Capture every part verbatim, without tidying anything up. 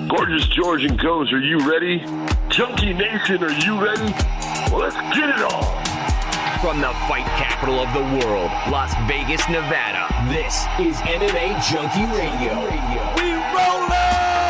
Gorgeous George and Goes, are you ready? Junkie Nation, are you ready? Well, let's get it on. From the fight capital of the world, Las Vegas, Nevada, this is M M A Junkie Radio. We rollin'!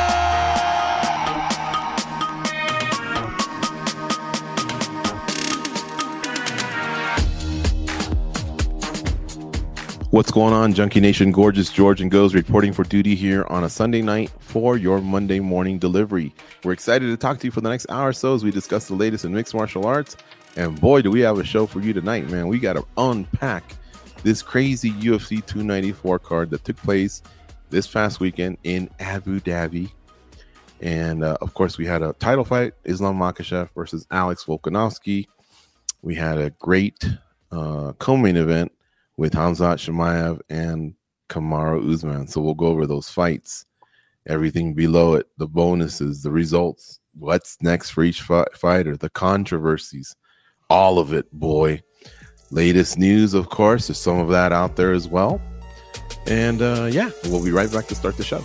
What's going on, Junkie Nation? Gorgeous George and Goes reporting for duty here on a Sunday night for your Monday morning delivery. We're excited to talk to you for the next hour or so as we discuss the latest in mixed martial arts. And boy, do we have a show for you tonight, man. We got to unpack this crazy U F C two ninety-four card that took place this past weekend in Abu Dhabi. And uh, of course, we had a title fight, Islam Makhachev versus Alex Volkanovski. We had a great uh, co-main event with Khamzat Chimaev and Kamaru Usman. So we'll go over those fights, everything below it, the bonuses, the results, what's next for each fi- fighter, the controversies, all of it, boy. Latest news, of course, there's some of that out there as well. And uh, yeah, we'll be right back to start the show.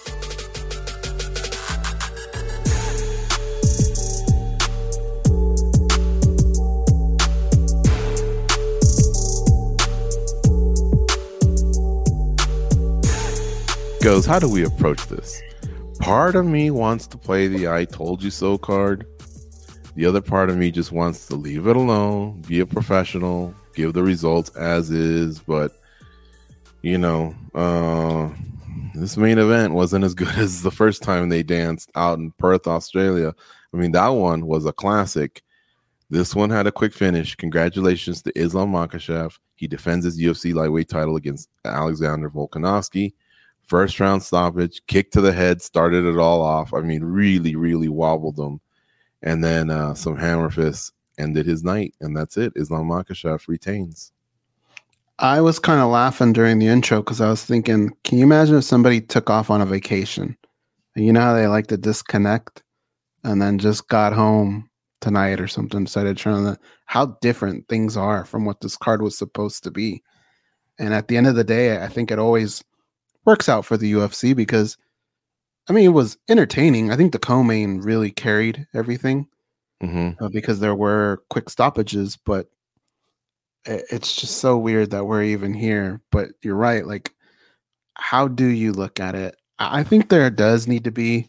Goes, how do we approach this? Part of me wants to play the I told you so card. The other part of me just wants to leave it alone, be a professional, give the results as is. But, you know, uh, this main event wasn't as good as the first time they danced out in Perth, Australia. I mean, that one was a classic. This one had a quick finish. Congratulations to Islam Makhachev. He defends his U F C lightweight title against Alexander Volkanovski. First round stoppage, kick to the head, started it all off. I mean, really, really wobbled him. And then uh, some hammer fists ended his night. And that's it. Islam Makhachev retains. I was kind of laughing during the intro because I was thinking, can you imagine if somebody took off on a vacation? And you know how they like to disconnect and then just got home tonight or something, decided to turn on the, how different things are from what this card was supposed to be. And at the end of the day, I think it always works out for the U F C because, I mean, it was entertaining. I think the co-main really carried everything mm-hmm. uh, because there were quick stoppages, but it, it's just so weird that we're even here. But you're right. Like, how do you look at it? I think there does need to be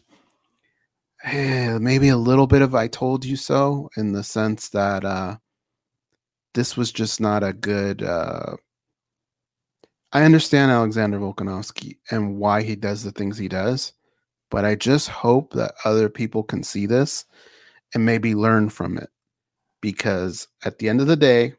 eh, maybe a little bit of I told you so in the sense that uh, this was just not a good uh, I understand Alexander Volkanovski and why he does the things he does, but I just hope that other people can see this and maybe learn from it. Because at the end of the day,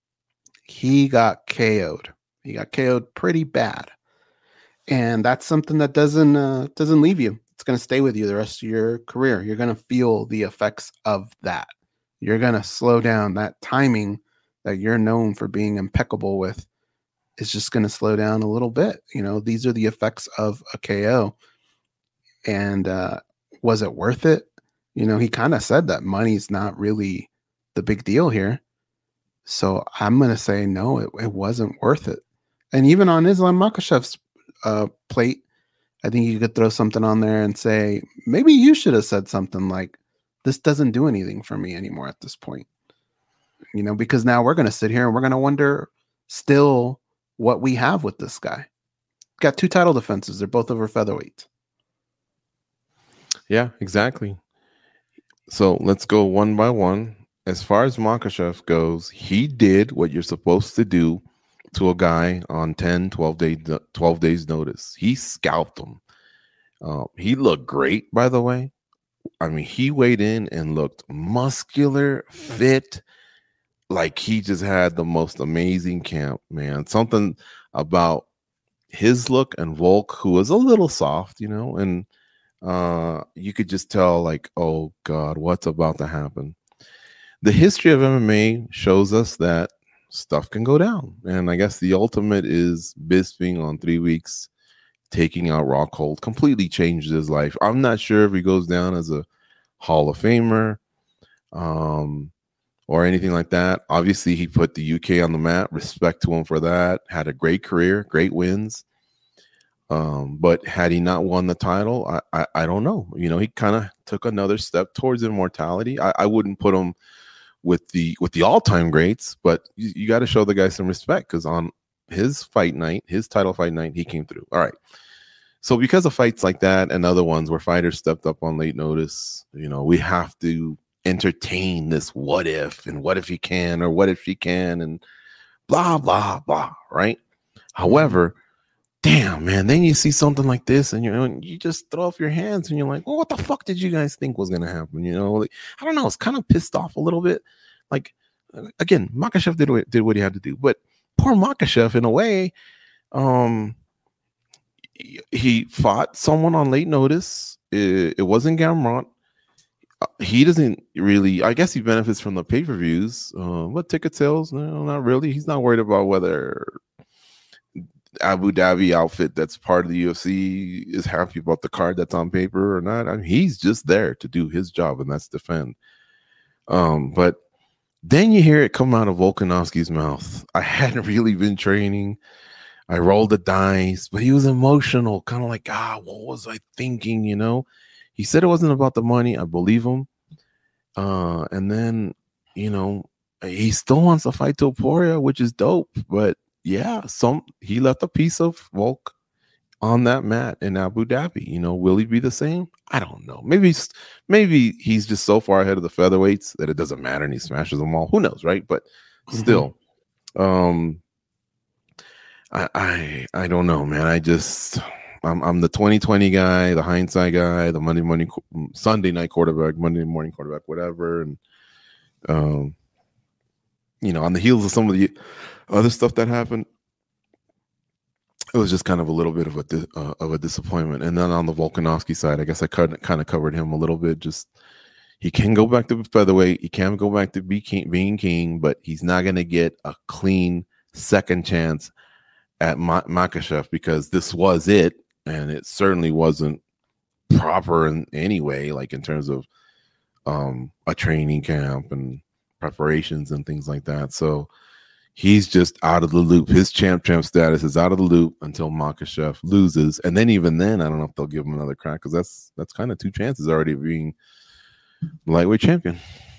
he got K O'd. He got K O'd pretty bad. And that's something that doesn't uh, doesn't leave you. It's going to stay with you the rest of your career. You're going to feel the effects of that. You're going to slow down. That timing that you're known for being impeccable with is just going to slow down a little bit. You know, these are the effects of a K O. And uh, was it worth it? You know, he kind of said that money's not really the big deal here. So I'm going to say, no, it, it wasn't worth it. And even on Islam Makhachev's uh, plate, I think you could throw something on there and say, maybe you should have said something like, this doesn't do anything for me anymore at this point. You know, because now we're going to sit here and we're going to wonder still what we have with this guy. Got two title defenses. They're both over featherweight. Yeah, exactly. So let's go one by one. As far as Makhachev goes, he did what you're supposed to do to a guy on ten, twelve, day, twelve days notice. He scalped him. Uh, he looked great, by the way. I mean, he weighed in and looked muscular, fit, like he just had the most amazing camp, man. Something about his look and Volk, who was a little soft, you know, and uh, you could just tell, like, oh, God, what's about to happen? The history of M M A shows us that stuff can go down. And I guess the ultimate is Bisping on three weeks, taking out Rockhold, completely changed his life. I'm not sure if he goes down as a Hall of Famer. Um, or anything like that. Obviously, he put the U K on the map. Respect to him for that. Had a great career, great wins. Um, but had he not won the title, I I, I don't know. You know, he kind of took another step towards immortality. I, I wouldn't put him with the with the all time greats, but you, you got to show the guy some respect because on his fight night, his title fight night, he came through. All right. So because of fights like that and other ones where fighters stepped up on late notice, you know, we have to entertain this what if and what if he can or what if she can and blah, blah, blah, right? However, damn, man, then you see something like this and you know, you just throw up your hands and you're like, well, what the fuck did you guys think was going to happen? You know, like, I don't know. It's kind of pissed off a little bit. Like, again, Makhachev did what, did what he had to do, but poor Makhachev in a way, um, he fought someone on late notice. It, it wasn't Gamrot. Uh, he doesn't really, I guess he benefits from the pay-per-views. Uh, what ticket sales? No, not really. He's not worried about whether Abu Dhabi outfit that's part of the U F C is happy about the card that's on paper or not. I mean, he's just there to do his job, and that's defend. Um, but then you hear it come out of Volkanovski's mouth. I hadn't really been training. I rolled the dice, but he was emotional, kind of like, ah, what was I thinking? You know, he said it wasn't about the money. I believe him. Uh, and then, you know, he still wants to fight Topuria, which is dope. But yeah, some he left a piece of Volk on that mat in Abu Dhabi. You know, will he be the same? I don't know. Maybe, maybe he's just so far ahead of the featherweights that it doesn't matter, and he smashes them all. Who knows, right? But still, mm-hmm. um. I, I I don't know, man. I just I'm I'm the twenty twenty guy, the hindsight guy, the Monday morning, Sunday night quarterback, Monday morning quarterback, whatever. And um, you know, on the heels of some of the other stuff that happened, it was just kind of a little bit of a uh, of a disappointment. And then on the Volkanovski side, I guess I kind of kind of covered him a little bit. Just he can go back to featherweight, he can go back to be king, being king, but he's not going to get a clean second chance at Ma- Makhachev because this was it, and it certainly wasn't proper in any way, like in terms of um, a training camp and preparations and things like that. So he's just out of the loop. His champ champ status is out of the loop until Makhachev loses, and then even then, I don't know if they'll give him another crack because that's that's kind of two chances already of being lightweight champion.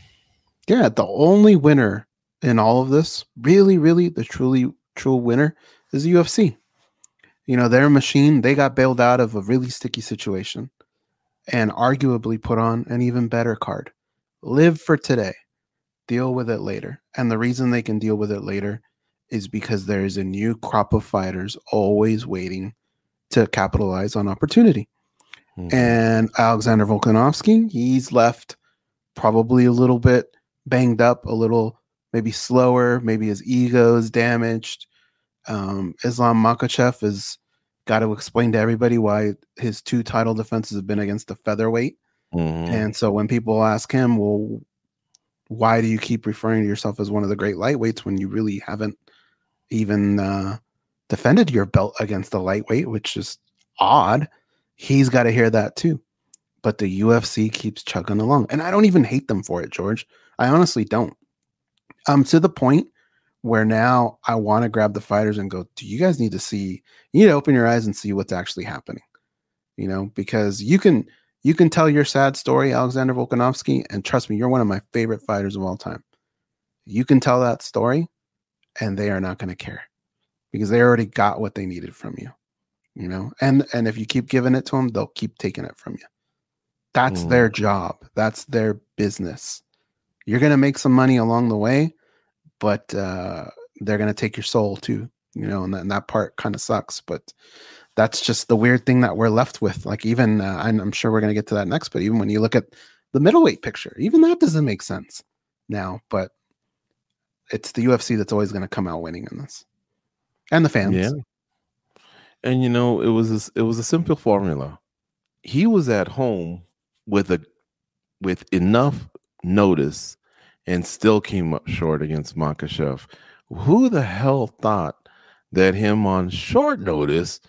Yeah, the only winner in all of this, really, really, the truly true winner is the U F C. You know, their machine, they got bailed out of a really sticky situation and arguably put on an even better card. Live for today. Deal with it later. And the reason they can deal with it later is because there is a new crop of fighters always waiting to capitalize on opportunity. Mm-hmm. And Alexander Volkanovski, he's left probably a little bit banged up, a little maybe slower, maybe his ego is damaged. Um, Islam Makhachev has got to explain to everybody why his two title defenses have been against the featherweight. Mm-hmm. And so when people ask him, well, why do you keep referring to yourself as one of the great lightweights when you really haven't even uh, defended your belt against the lightweight, which is odd. He's got to hear that too. But the U F C keeps chugging along. And I don't even hate them for it, George. I honestly don't. I'm to the point where now I want to grab the fighters and go, do you guys need to see, you need to open your eyes and see what's actually happening, you know, because you can, you can tell your sad story, Alexander Volkanovski, and trust me, you're one of my favorite fighters of all time. You can tell that story and they are not going to care because they already got what they needed from you, you know, and, and if you keep giving it to them, they'll keep taking it from you. That's mm. their job. That's their business. You're going to make some money along the way, but uh, they're going to take your soul too, you know, and that, and that part kind of sucks, but that's just the weird thing that we're left with. Like even, uh, I'm, I'm sure we're going to get to that next, but even when you look at the middleweight picture, even that doesn't make sense now, but it's the U F C that's always going to come out winning in this, and the fans. Yeah. And you know, it was, a, it was a simple formula. He was at home with a, with enough notice and still came up short against Makhachev. Who the hell thought that him on short notice,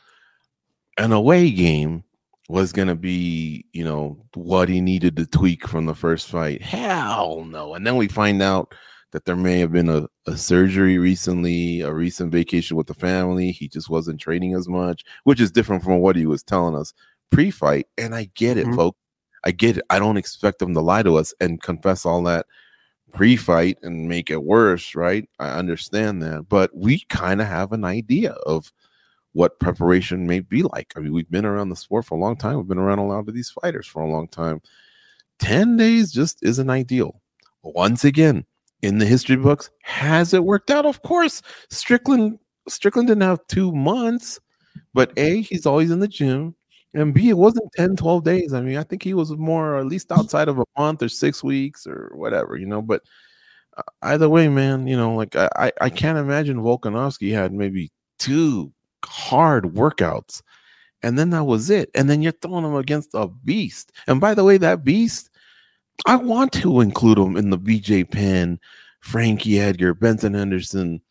an away game, was going to be, you know, what he needed to tweak from the first fight? Hell no. And then we find out that there may have been a, a surgery recently, a recent vacation with the family. He just wasn't training as much, which is different from what he was telling us pre-fight. And I get it, Mhm. folks. I get it. I don't expect him to lie to us and confess all that pre-fight and make it worse, right? I understand that. But we kind of have an idea of what preparation may be like. I mean, we've been around the sport for a long time. We've been around a lot of these fighters for a long time. ten days just isn't ideal. Once again, in the history books, has it worked out? Of course. Strickland Strickland didn't have two months, but A, he's always in the gym, and B, it wasn't ten, twelve days. I mean, I think he was more, or at least outside of a month or six weeks or whatever, you know, but uh, either way, man, you know, like I, I, I can't imagine Volkanovski had maybe two hard workouts, and then that was it. And then you're throwing him against a beast. And by the way, that beast, I want to include him in the B J Penn, Frankie Edgar, Benson Henderson,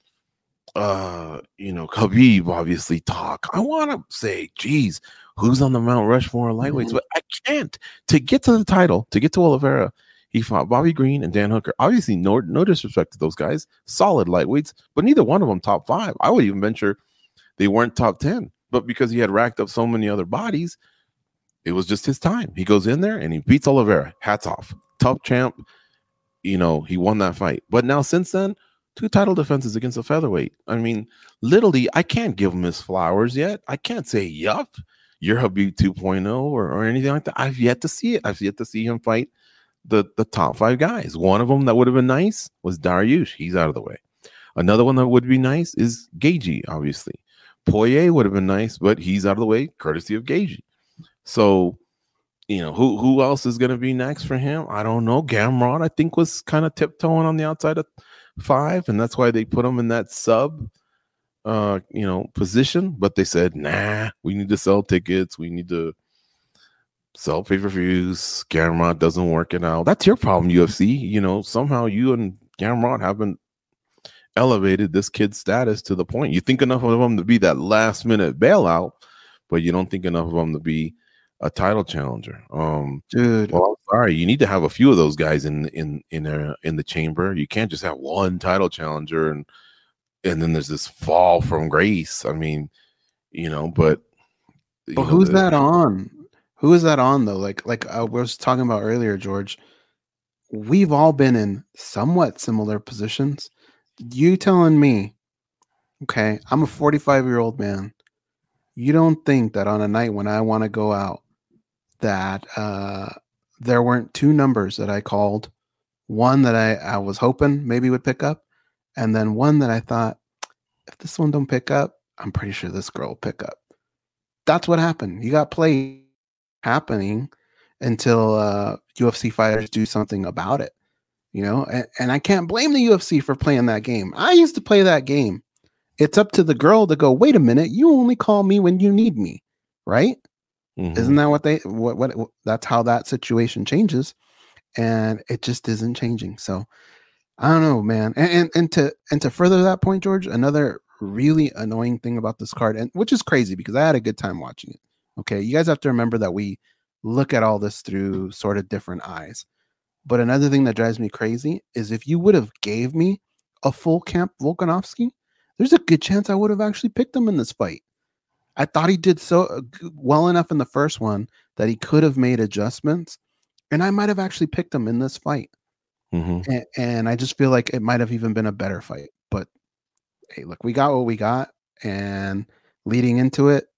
uh, you know, Khabib, obviously, talk. I want to say, geez, who's on the Mount Rushmore of lightweights? Mhm. But I can't. To get to the title, to get to Oliveira, he fought Bobby Green and Dan Hooker. Obviously, no, no disrespect to those guys, solid lightweights, but neither one of them top five. I would even venture they weren't top ten. But because he had racked up so many other bodies, it was just his time. He goes in there and he beats Oliveira. Hats off. Tough champ. You know, he won that fight. But now since then, two title defenses against a featherweight. I mean, literally, I can't give him his flowers yet. I can't say, yup, you're Habib two point oh or, or anything like that. I've yet to see it. I've yet to see him fight the, the top five guys. One of them that would have been nice was Dariush. He's out of the way. Another one that would be nice is Gaethje, obviously. Poirier would have been nice, but he's out of the way, courtesy of Gaethje. So, you know, who who else is going to be next for him? I don't know. Gamrot, I think, was kind of tiptoeing on the outside of five, and that's why they put him in that sub, uh, you know, position. But they said, nah, we need to sell tickets. We need to sell pay-per-views. Gamrot doesn't work it out. That's your problem, U F C. You know, somehow you and Gamrot haven't elevated this kid's status to the point. You think enough of him to be that last minute bailout, but you don't think enough of him to be a title challenger. Um, Dude, well, I'm sorry, you need to have a few of those guys in in in a, in the chamber. You can't just have one title challenger and and then there's this fall from grace. I mean, you know, but you but know, who's the- that on? Who is that on though? Like, like I was talking about earlier, George. We've all been in somewhat similar positions. You telling me, okay, I'm a forty-five year old man. You don't think that on a night when I want to go out, that uh, there weren't two numbers that I called, one that I, I was hoping maybe would pick up, and then one that I thought, if this one don't pick up, I'm pretty sure this girl will pick up. That's what happened. You got play happening until uh, U F C fighters do something about it, you know. And, and I can't blame the U F C for playing that game. I used to play that game. It's up to the girl to go, wait a minute, you only call me when you need me, right? Mhm. Isn't that what they what, what what that's how that situation changes, and it just isn't changing. So I don't know, man. And, and and to and to further that point, George, another really annoying thing about this card, and which is crazy because I had a good time watching it. Okay, you guys have to remember that we look at all this through sort of different eyes. But another thing that drives me crazy is if you would have gave me a full camp Volkanovski, there's a good chance I would have actually picked him in this fight. I thought he did so uh, g- well enough in the first one that he could have made adjustments, and I might have actually picked him in this fight. Mhm. And, and I just feel like it might have even been a better fight. But hey, look, we got what we got, and leading into it,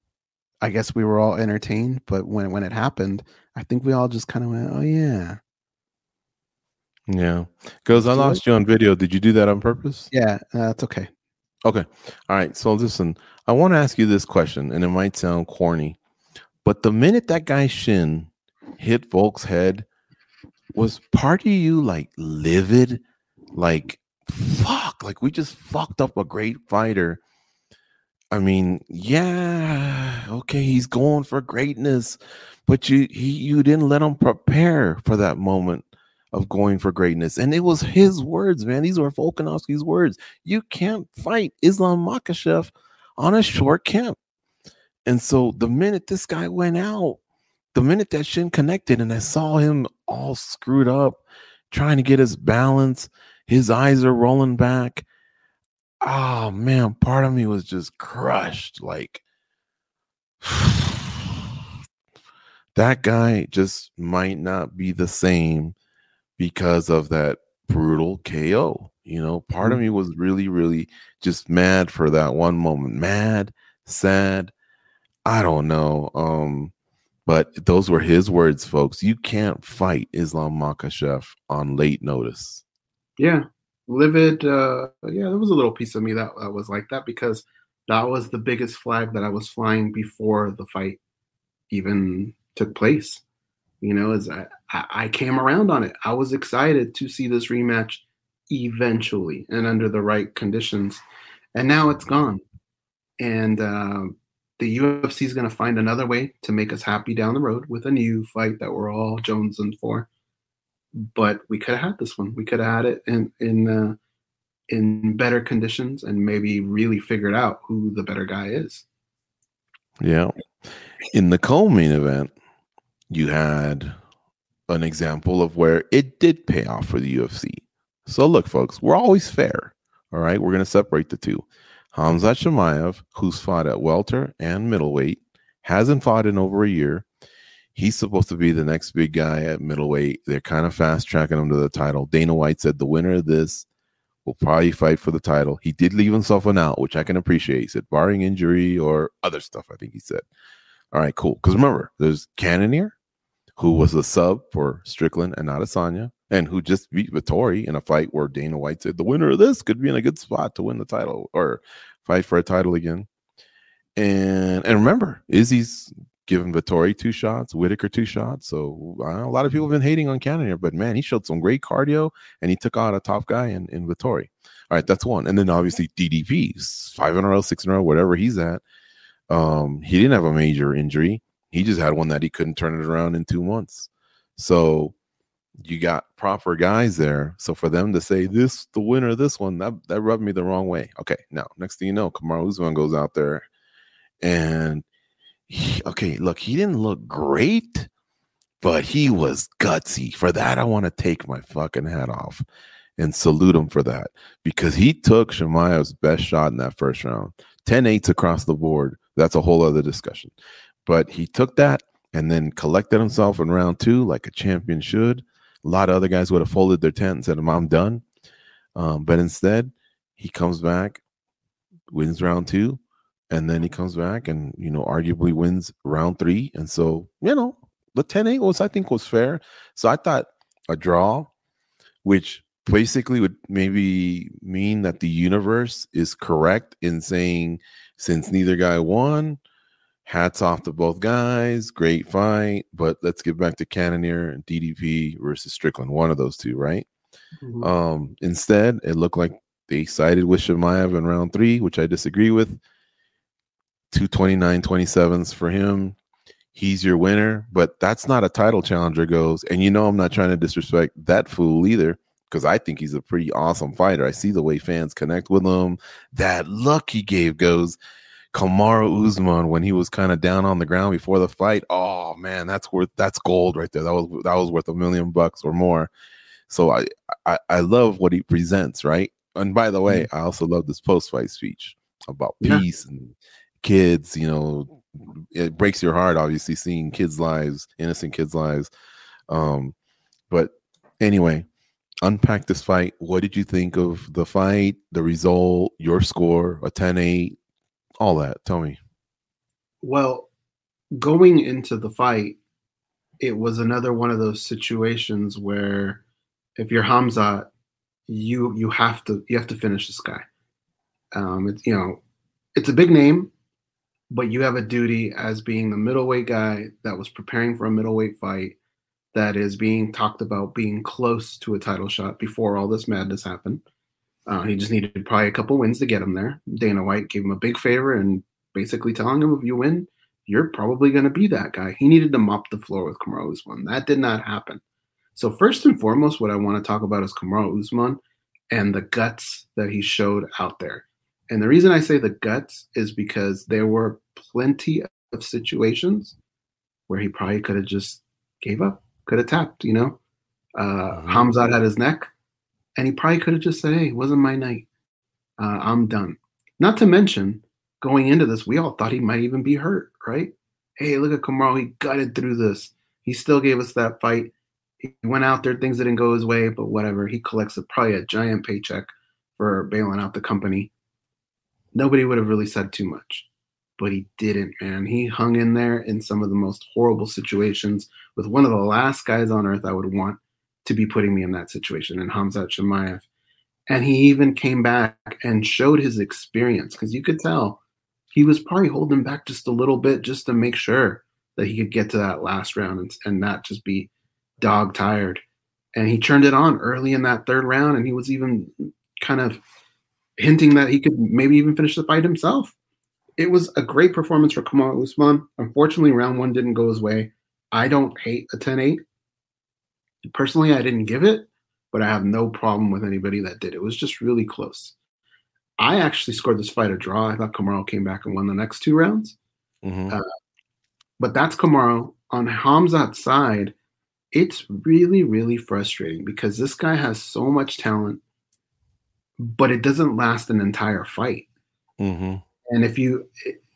I guess we were all entertained. But when when it happened, I think we all just kind of went, "Oh yeah, Yeah, because I Let's do lost you on video. Did you do that on purpose? yeah, that's okay." Okay. All right. So listen, I want to ask you this question, and it might sound corny, but the minute that guy Shin hit Volk's head, was part of you like livid? Like, fuck, like we just fucked up a great fighter. I mean, yeah, okay, he's going for greatness, but you he you didn't let him prepare for that moment of going for greatness. And it was his words, man. These were Volkanovski's words. You can't fight Islam Makhachev on a short camp. And so the minute this guy went out, the minute that Shin connected and I saw him all screwed up, trying to get his balance, His eyes are rolling back. Oh man, part of me was just crushed. Like that guy just might not be the same because of that brutal K O. You know, part mm-hmm. of me was really, really just mad for that one moment. Mad, sad. I don't know. Um, but those were his words, folks. You can't fight Islam Makhachev on late notice. Yeah. Livid. Uh, yeah, there was a little piece of me that, that was like that because that was the biggest flag that I was flying before the fight even took place. You know, as I, I came around on it. I was excited to see this rematch eventually and under the right conditions. And now it's gone. And uh, the U F C is going to find another way to make us happy down the road with a new fight that we're all jonesing for. But we could have had this one. We could have had it in in uh, in better conditions and maybe really figured out who the better guy is. Yeah. In the co-main event, you had an example of where it did pay off for the U F C. So look, folks, we're always fair. All right. We're going to separate the two. Khamzat Chimaev, who's fought at welter and middleweight, hasn't fought in over a year. He's supposed to be the next big guy at middleweight. They're kind of fast tracking him to the title. Dana White said the winner of this will probably fight for the title. He did leave himself an out, which I can appreciate. He said barring injury or other stuff, I think he said. All right, cool. Because remember, there's Cannonier, who was a sub for Strickland and Adesanya, and who just beat Vettori in a fight where Dana White said the winner of this could be in a good spot to win the title or fight for a title again. And and remember, Izzy's given Vettori two shots, Whitaker two shots. So uh, a lot of people have been hating on Cannonier, but man, he showed some great cardio and he took out a top guy in, in Vettori. All right, that's one. And then obviously D D P, five in a row, six in a row, whatever he's at. Um, he didn't have a major injury. He just had one that he couldn't turn it around in two months. So you got proper guys there. So for them to say this, the winner of this one, that, that rubbed me the wrong way. Okay, now, next thing you know, Kamaru Usman goes out there and he, okay, look, he didn't look great, but he was gutsy. For that, I want to take my fucking hat off and salute him for that because he took Chimaev's best shot in that first round. ten eights across the board. That's a whole other discussion. But he took that and then collected himself in round two like a champion should. A lot of other guys would have folded their tent and said, I'm done. Um, but instead, he comes back, wins round two, and then he comes back and, you know, arguably wins round three. And so, you know, the ten eight was, I think, was fair. So I thought a draw, which basically would maybe mean that the universe is correct in saying since neither guy won, hats off to both guys, great fight, but let's get back to Cannonier and D D P versus Strickland, one of those two, right? Mm-hmm. Um, instead, it looked like they sided with Chimaev in round three, which I disagree with. two twenty-nine twenty-sevens for him. He's your winner, but that's not a title challenger goes. And you know I'm not trying to disrespect that fool either, because I think he's a pretty awesome fighter. I see the way fans connect with him. That look he gave goes Kamaru Usman when he was kind of down on the ground before the fight. Oh man, that's worth that's gold right there. That was that was worth a million bucks or more. So I I, I love what he presents, right? And by the way, I also love this post-fight speech about yeah. peace and kids. You know, it breaks your heart, obviously, seeing kids' lives, innocent kids' lives. Um, but anyway, unpack this fight. What did you think of the fight, the result, your score, a ten eight, all that? Tell me. Well, going into the fight, it was another one of those situations where if you're Khamzat, you you have to you have to finish this guy. Um, it's you know, it's a big name, but you have a duty as being the middleweight guy that was preparing for a middleweight fight that is being talked about being close to a title shot before all this madness happened. Uh, he just needed probably a couple wins to get him there. Dana White gave him a big favor and basically telling him, if you win, you're probably going to be that guy. He needed to mop the floor with Kamaru Usman. That did not happen. So first and foremost, what I want to talk about is Kamaru Usman and the guts that he showed out there. And the reason I say the guts is because there were plenty of situations where he probably could have just gave up, could have tapped, you know. Uh, mm-hmm. Khamzat had his neck. And he probably could have just said, hey, it wasn't my night. Uh, I'm done. Not to mention, going into this, we all thought he might even be hurt, right? Hey, look at Kamaru. He gutted through this. He still gave us that fight. He went out there. Things didn't go his way, but whatever. He collects a, probably a giant paycheck for bailing out the company. Nobody would have really said too much. But he didn't, man. He hung in there in some of the most horrible situations with one of the last guys on earth I would want to be putting me in that situation, in Khamzat Chimaev. And he even came back and showed his experience, because you could tell he was probably holding back just a little bit just to make sure that he could get to that last round and, and not just be dog tired. And he turned it on early in that third round, and he was even kind of hinting that he could maybe even finish the fight himself. It was a great performance for Kamaru Usman. Unfortunately, round one didn't go his way. I don't hate a ten eight. Personally, I didn't give it, but I have no problem with anybody that did. It was just really close. I actually scored this fight a draw. I thought Kamaru came back and won the next two rounds. Mm-hmm. Uh, but that's Kamaru. On Khamzat's side, it's really, really frustrating because this guy has so much talent, but it doesn't last an entire fight. Mm-hmm. And if you,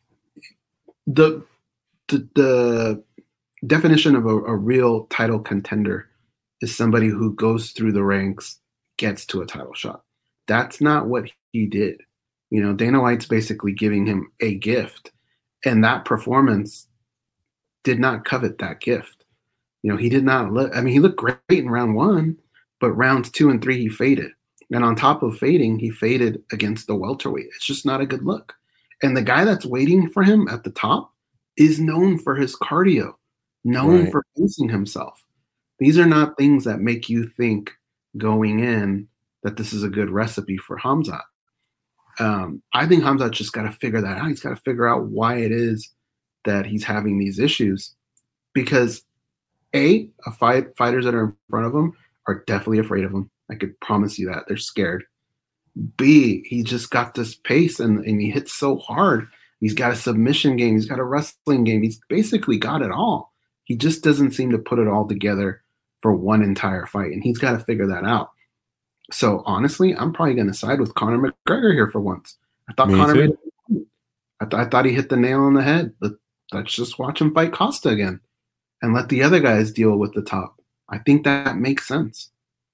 the the, the definition of a, a real title contender is somebody who goes through the ranks, gets to a title shot. That's not what he did. You know, Dana White's basically giving him a gift, and that performance did not covet that gift. You know, he did not look, I mean, he looked great in round one, but rounds two and three, he faded. And on top of fading, he faded against the welterweight. It's just not a good look. And the guy that's waiting for him at the top is known for his cardio, known right. for pacing himself. These are not things that make you think going in that this is a good recipe for Khamzat. Um, I think Khamzat just got to figure that out. He's got to figure out why it is that he's having these issues. Because A, a fight, fighters that are in front of him are definitely afraid of him. I could promise you that. They're scared. B, he just got this pace and, and he hits so hard. He's got a submission game. He's got a wrestling game. He's basically got it all. He just doesn't seem to put it all together for one entire fight, and he's got to figure that out. So honestly, I'm probably going to side with Conor McGregor here for once. I thought Me Conor made it. I, th- I thought he hit the nail on the head. But let's just watch him fight Costa again and let the other guys deal with the top. I think that makes sense.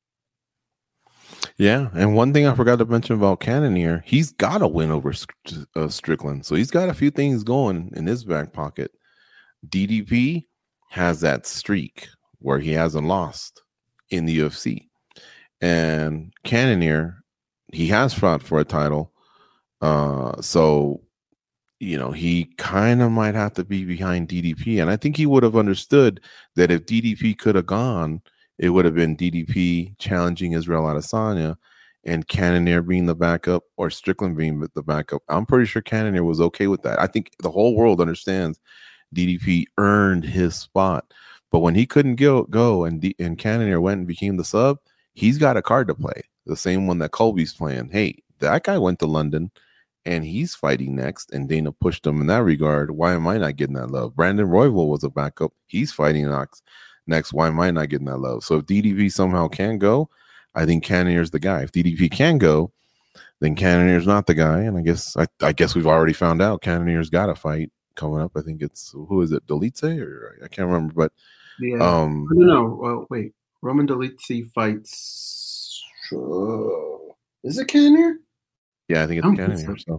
Yeah, and one thing I forgot to mention about Cannonier, he's got a win over uh, Strickland. So he's got a few things going in his back pocket. D D P has that streak where he hasn't lost in the U F C. And Cannonier, he has fought for a title. Uh, so, you know, he kind of might have to be behind D D P. And I think he would have understood that if D D P could have gone, it would have been D D P challenging Israel Adesanya and Cannonier being the backup or Strickland being the backup. I'm pretty sure Cannonier was okay with that. I think the whole world understands D D P earned his spot. But when he couldn't go, go and, D- and Cannonier went and became the sub, he's got a card to play. The same one that Colby's playing. Hey, that guy went to London and he's fighting next, and Dana pushed him in that regard. Why am I not getting that love? Brandon Royval was a backup. He's fighting next. Next, why am I not getting that love? So if D D P somehow can go, I think Cannonier's the guy. If D D P can go, then Cannonier's not the guy. And I guess I, I guess we've already found out Cannonier's got a fight coming up. I think it's who is it, Dolidze, or I can't remember. But yeah, um, no, no. Well, wait, Roman Dolidze fights. Uh, is it Cannonier? Yeah, I think it's Cannonier. So. so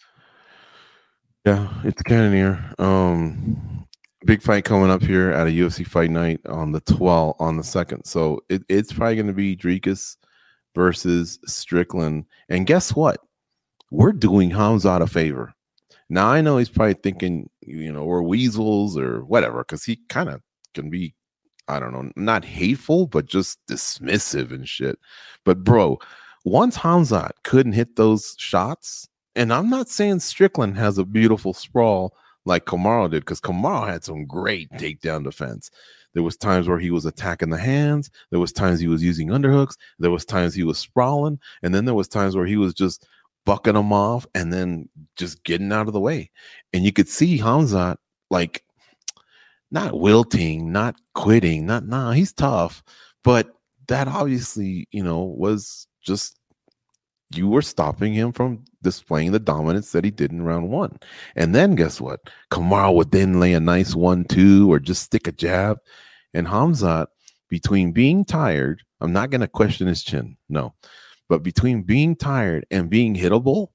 yeah, it's Cannonier. Um. Big fight coming up here at a U F C Fight Night on the twelfth, on the second. So it, it's probably going to be Dricus versus Strickland. And guess what? We're doing Khamzat a favor. Now, I know he's probably thinking, you know, we're weasels or whatever, because he kind of can be, I don't know, not hateful, but just dismissive and shit. But, bro, once Khamzat couldn't hit those shots, and I'm not saying Strickland has a beautiful sprawl like Kamaru did, because Kamaru had some great takedown defense. There was times where he was attacking the hands. There was times he was using underhooks. There was times he was sprawling. And then there was times where he was just bucking them off and then just getting out of the way. And you could see Khamzat, like, not wilting, not quitting, not, nah, he's tough. But that obviously, you know, was just you were stopping him from displaying the dominance that he did in round one. And then guess what? Kamaru would then lay a nice one, two, or just stick a jab. And Khamzat, between being tired, I'm not going to question his chin, no. But between being tired and being hittable,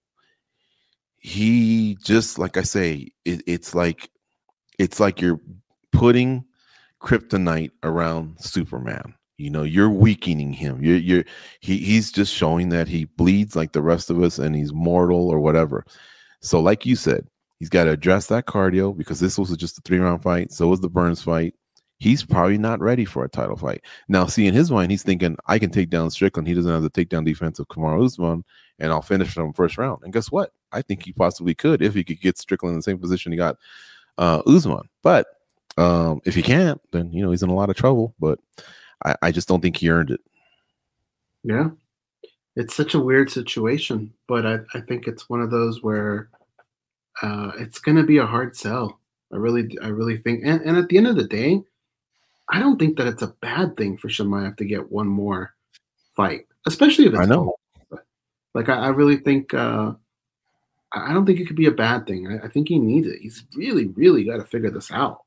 he just, like I say, it, it's like it's like you're putting kryptonite around Superman. You know, you're weakening him. You're, you're, he, he's just showing that he bleeds like the rest of us and he's mortal or whatever. So, like you said, he's got to address that cardio because this was just a three round fight. So was the Burns fight. He's probably not ready for a title fight. Now, see, in his mind, he's thinking, I can take down Strickland. He doesn't have the takedown defense of Kamaru Usman, and I'll finish him first round. And guess what? I think he possibly could if he could get Strickland in the same position he got uh, Usman. But um, if he can't, then, you know, he's in a lot of trouble. But I, I just don't think he earned it. Yeah. It's such a weird situation, but I, I think it's one of those where uh, it's going to be a hard sell. I really, I really think, and, and at the end of the day, I don't think that it's a bad thing for Chimaev to get one more fight, especially if it's I know. Close. Like, I, I really think, uh, I don't think it could be a bad thing. I, I think he needs it. He's really, really got to figure this out.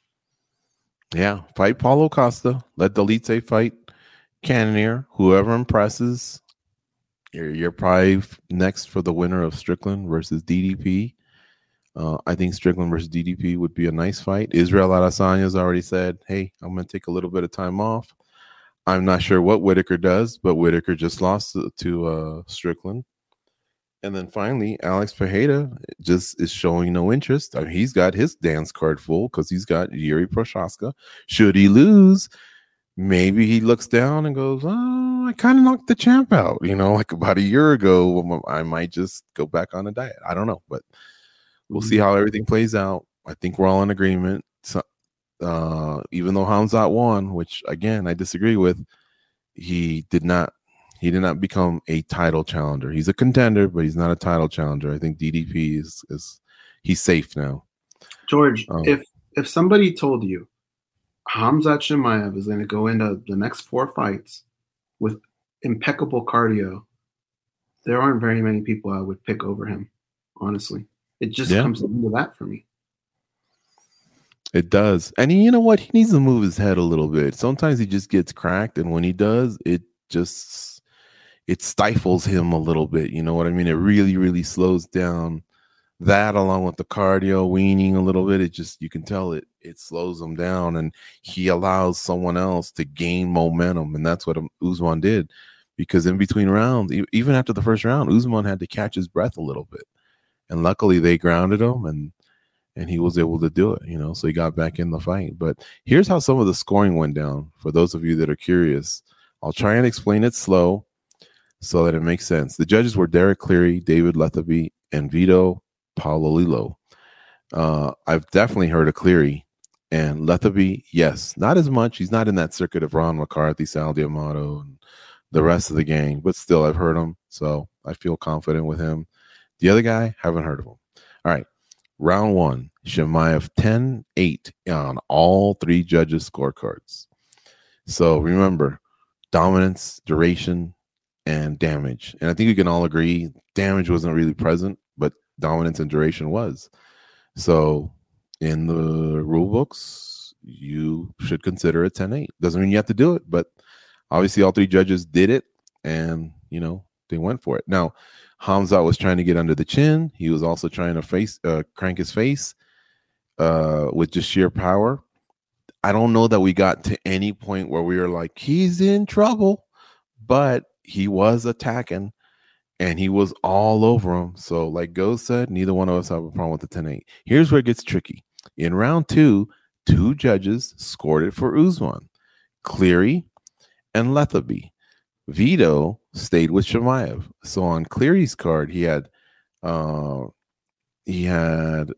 Yeah, fight Paulo Costa. Let Dolce fight Cannonier. Whoever impresses, you're, you're probably next for the winner of Strickland versus D D P. Uh, I think Strickland versus D D P would be a nice fight. Israel Adesanya has already said, hey, I'm going to take a little bit of time off. I'm not sure what Whitaker does, but Whitaker just lost to, to uh, Strickland. And then finally, Alex Pereira just is showing no interest. I mean, he's got his dance card full because he's got Yuri Prochazka. Should he lose, maybe he looks down and goes, oh, I kind of knocked the champ out. You know, like about a year ago, I might just go back on a diet. I don't know, but we'll see how everything plays out. I think we're all in agreement. So, uh, even though Khamzat won, which, again, I disagree with, he did not He did not become a title challenger. He's a contender, but he's not a title challenger. I think D D P is is he's safe now. George, um, if if somebody told you Khamzat Chimaev is going to go into the next four fights with impeccable cardio, there aren't very many people I would pick over him. Honestly, it just yeah. comes into that for me. It does, and he, you know what? He needs to move his head a little bit. Sometimes he just gets cracked, and when he does, it just it stifles him a little bit. You know what I mean? It really, really slows down that, along with the cardio weaning a little bit. It just, you can tell it, it slows him down, and he allows someone else to gain momentum. And that's what Usman did, because in between rounds, even after the first round, Usman had to catch his breath a little bit. And luckily they grounded him, and, and he was able to do it, you know, so he got back in the fight. But here's how some of the scoring went down for those of you that are curious. I'll try and explain it slow so that it makes sense. The judges were Derek Cleary, David Lethaby, and Vito Paolillo. Uh, I've definitely heard of Cleary. And Lethaby, yes, not as much. He's not in that circuit of Ron McCarthy, Sal D'Amato, and the rest of the gang. But still, I've heard him, so I feel confident with him. The other guy, haven't heard of him. All right, round one, Chimaev ten eight on all three judges' scorecards. So remember, dominance, duration, and damage. And I think we can all agree damage wasn't really present, but dominance and duration was. So in the rule books, you should consider it ten eight. Doesn't mean you have to do it, but obviously all three judges did it, and, you know, they went for it. Now, Khamzat was trying to get under the chin. He was also trying to face uh, crank his face uh, with just sheer power. I don't know that we got to any point where we were like, he's in trouble, but he was attacking, and he was all over him. So like Ghost said, neither one of us have a problem with the ten eight. Here's where it gets tricky. In round two, two judges scored it for Usman, Cleary and Lethaby. Vito stayed with Chimaev. So on Cleary's card, he had uh, he had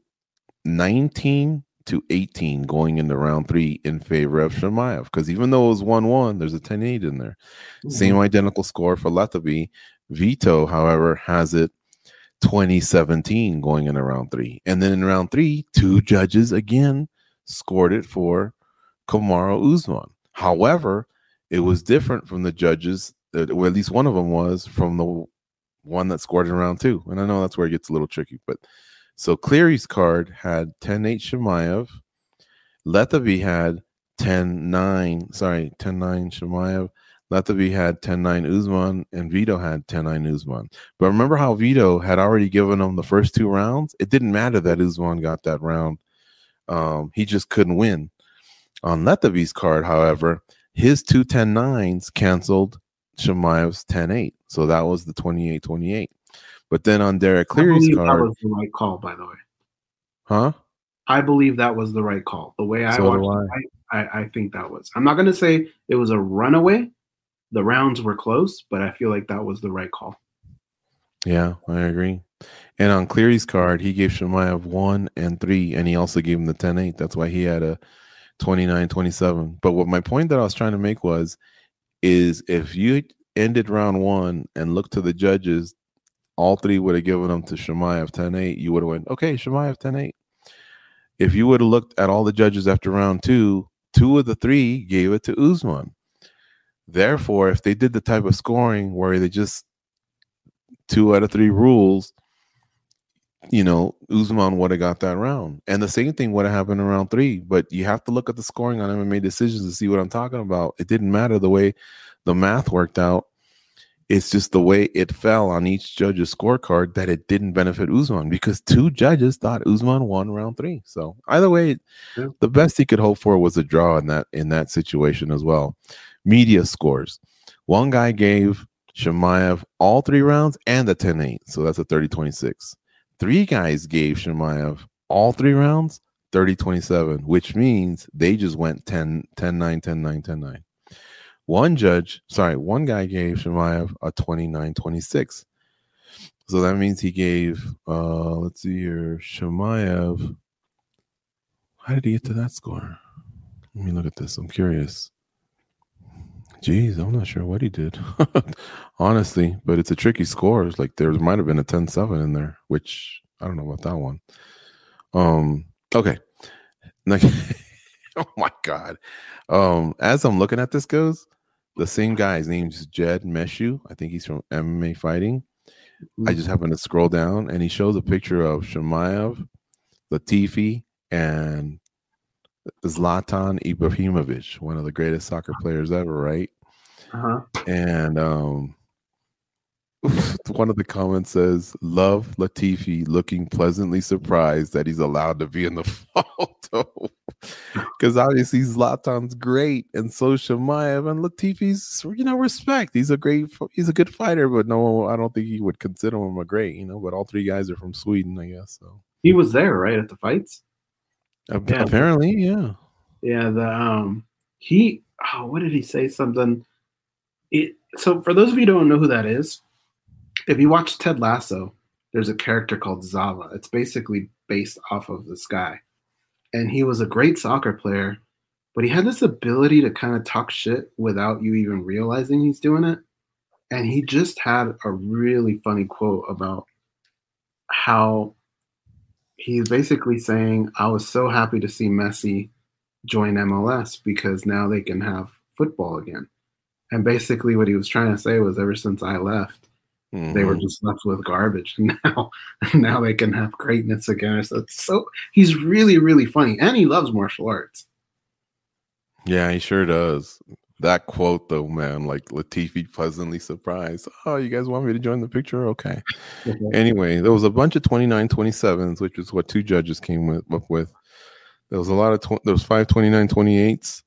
nineteen to eighteen going into round three in favor of Chimaev, because even though it was one one, there's a ten eight in there. Mm-hmm. Same identical score for Lethaby. Vito, however, has it twenty seventeen going into round three. And then in round three, two judges again scored it for Kamaru Usman. However, it was different from the judges uh, well, at least one of them was from the one that scored in round two. And I know that's where it gets a little tricky. But so Cleary's card had ten eight Chimaev. Leatherby had ten nine, sorry, ten nine Chimaev. Leatherby had ten nine Usman, and Vito had ten nine Usman. But remember how Vito had already given him the first two rounds? It didn't matter that Usman got that round. Um, he just couldn't win. On Leatherby's card, however, his two ten nines canceled Chimaev's ten eight. So that was the twenty-eight twenty-eight. But then on Derek Cleary's I card. That was the right call, by the way. Huh? I believe that was the right call. The way I So watched do it, I, I, I think that was. I'm not going to say it was a runaway. The rounds were close, but I feel like that was the right call. Yeah, I agree. And on Cleary's card, he gave Chimaev one and three, and he also gave him the ten eight. That's why he had a twenty-nine twenty-seven. But what my point that I was trying to make was, is if you ended round one and looked to the judges, all three would have given them to Chimaev ten eight. You would have went, okay, Chimaev ten eight. If you would have looked at all the judges after round two, two of the three gave it to Usman. Therefore, if they did the type of scoring where they just two out of three rules, you know, Usman would have got that round. And the same thing would have happened in round three. But you have to look at the scoring on M M A Decisions to see what I'm talking about. It didn't matter the way the math worked out. It's just the way it fell on each judge's scorecard that it didn't benefit Usman because two judges thought Usman won round three. So either way, yeah. The best he could hope for was a draw in that in that situation as well. Media scores. One guy gave Chimaev all three rounds and the ten eight. So that's a thirty twenty-six. Three guys gave Chimaev all three rounds, thirty twenty-seven, which means they just went ten nine, ten nine, ten nine. One judge, sorry, one guy gave Chimaev a twenty-nine twenty-six. So that means he gave, uh, let's see here, Chimaev. How did he get to that score? Let me look at this. I'm curious. Jeez, I'm not sure what he did, honestly, but it's a tricky score. It's like there might have been a ten seven in there, which I don't know about that one. Um, okay. Oh my God. Um, as I'm looking at this goes, the same guy, his name's Jed Meshew. I think he's from M M A Fighting. Mm-hmm. I just happened to scroll down and he shows a picture of Chimaev, Latifi, and Zlatan Ibrahimovic, one of the greatest soccer players ever, right? Uh-huh. And um, one of the comments says, "Love Latifi looking pleasantly surprised that he's allowed to be in the photo." Because obviously Zlatan's great, and so Chimaev, and Latifi's, you know, respect. He's a great, he's a good fighter, but no, I don't think he would consider him a great, you know. But all three guys are from Sweden, I guess. So he was there, right, at the fights. Uh, yeah, apparently, yeah, yeah. The um, he, oh, what did he say? Something. It, so for those of you who don't know who that is, if you watch Ted Lasso, there's a character called Zala. It's basically based off of this guy. And he was a great soccer player, but he had this ability to kind of talk shit without you even realizing he's doing it. And he just had a really funny quote about how he's basically saying, I was so happy to see Messi join M L S because now they can have football again. And basically what he was trying to say was ever since I left, mm-hmm. they were just left with garbage. Now, now they can have greatness again. So, it's so he's really, really funny. And he loves martial arts. Yeah, he sure does. That quote, though, man, like Latifi pleasantly surprised. Oh, you guys want me to join the picture? Okay. okay. Anyway, there was a bunch of twenty-nine twenty-sevens, which is what two judges came with, up with. There was a lot of, tw- there was five twenty-nine twenty-eights.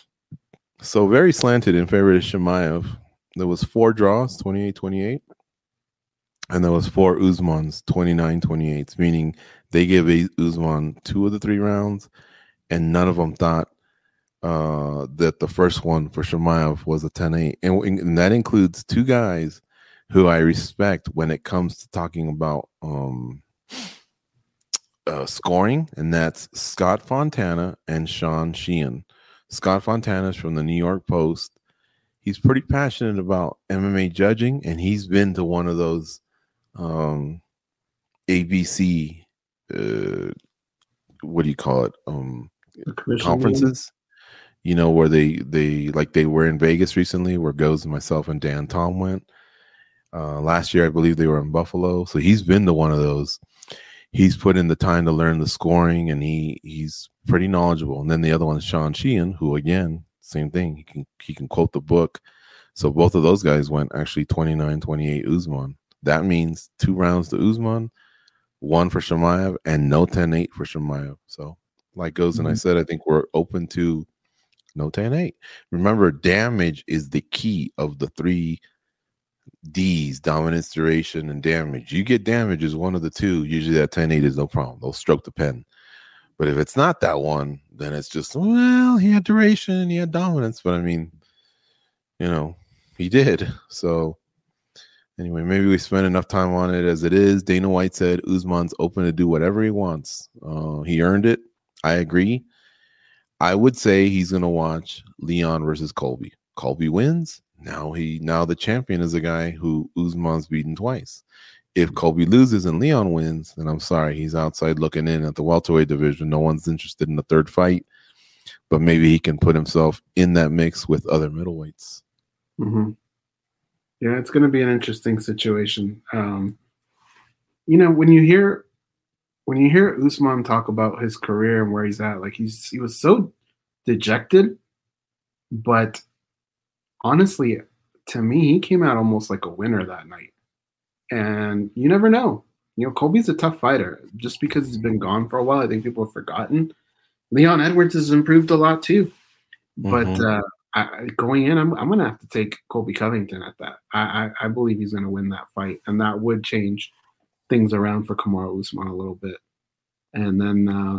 So very slanted in favor of Chimaev. There was four draws, twenty-eight twenty-eight. And there was four Usmans, twenty-nine twenty-eights, meaning they gave Usman two of the three rounds, and none of them thought uh, that the first one for Chimaev was a ten eight. And, and that includes two guys who I respect when it comes to talking about um, uh, scoring, and that's Scott Fontana and Sean Sheehan. Scott Fontana is from the New York Post. He's pretty passionate about M M A judging, and he's been to one of those um, A B C, uh, what do you call it, um, conferences? you know, where they they like they were in Vegas recently, where Goes, myself, and Dan Tom went. Uh, last year, I believe they were in Buffalo. So he's been to one of those. He's put in the time to learn the scoring, and he he's pretty knowledgeable. And then the other one is Sean Sheehan, who again, same thing. He can he can quote the book. So both of those guys went actually twenty-nine twenty-eight Usman. That means two rounds to Usman, one for Chimaev, and no ten eight for Chimaev. So like Goes, mm-hmm. and I said, I think we're open to no ten eight. Remember, damage is the key of the three D's: dominance, duration, and damage. You get damage is one of the two. Usually that ten eight is no problem. They'll stroke the pen. But if it's not that one, then it's just, well, he had duration, he had dominance. But I mean, you know, he did. So anyway, maybe we spent enough time on it as it is. Dana White said Usman's open to do whatever he wants. Uh, he earned it. I agree. I would say he's going to watch Leon versus Colby. Colby wins. Now he now the champion is a guy who Usman's beaten twice. If Colby loses and Leon wins, then I'm sorry, he's outside looking in at the welterweight division. No one's interested in the third fight, but maybe he can put himself in that mix with other middleweights. Mm-hmm. Yeah, it's going to be an interesting situation. Um, you know, when you hear when you hear Usman talk about his career and where he's at, like he's he was so dejected, but honestly, to me, he came out almost like a winner that night. And you never know. You know, Colby's a tough fighter. Just because he's been gone for a while, I think people have forgotten. Leon Edwards has improved a lot too. But mm-hmm. uh, I, going in, I'm, I'm going to have to take Colby Covington at that. I, I, I believe he's going to win that fight. And that would change things around for Kamaru Usman a little bit. And then, uh,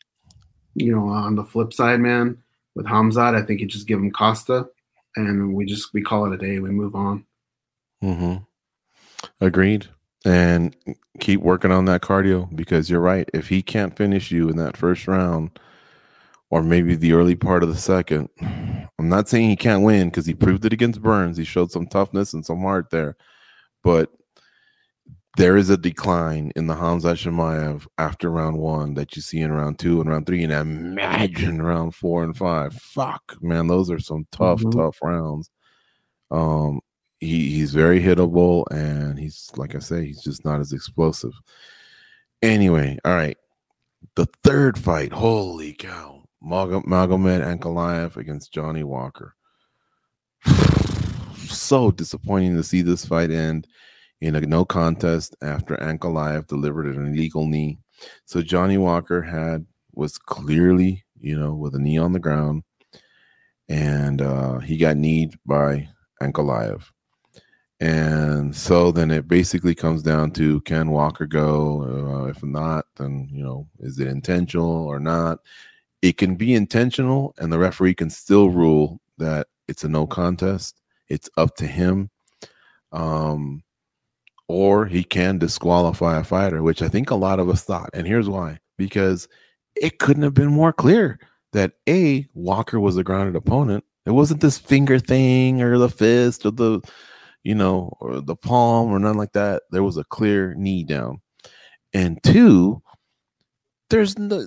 you know, on the flip side, man, with Khamzat, I think you just give him Costa. And we just we call it a day. We move on. Mm-hmm. Agreed. And keep working on that cardio, because you're right. If he can't finish you in that first round, or maybe the early part of the second, I'm not saying he can't win, because he proved it against Burns. He showed some toughness and some heart there. But there is a decline in the Khamzat Chimaev after round one that you see in round two and round three. And imagine round four and five. Fuck, man, those are some tough, mm-hmm. tough rounds. Um, he, he's very hittable, and he's, like I say, he's just not as explosive. Anyway, all right. The third fight, holy cow. Mag- Magomed Ankalaev against Johnny Walker. So disappointing to see this fight end in a no contest after Ankalaev delivered an illegal knee. So Johnny Walker had was clearly, you know, with a knee on the ground, and uh, he got kneed by Ankalaev. And so then it basically comes down to, can Walker go? Uh, if not, then, you know, is it intentional or not? It can be intentional, and the referee can still rule that it's a no contest. It's up to him. Um, Or he can disqualify a fighter, which I think a lot of us thought. And here's why. Because it couldn't have been more clear that, A, Walker was a grounded opponent. It wasn't this finger thing or the fist or the, you know, or the palm or nothing like that. There was a clear knee down. And two, there's no,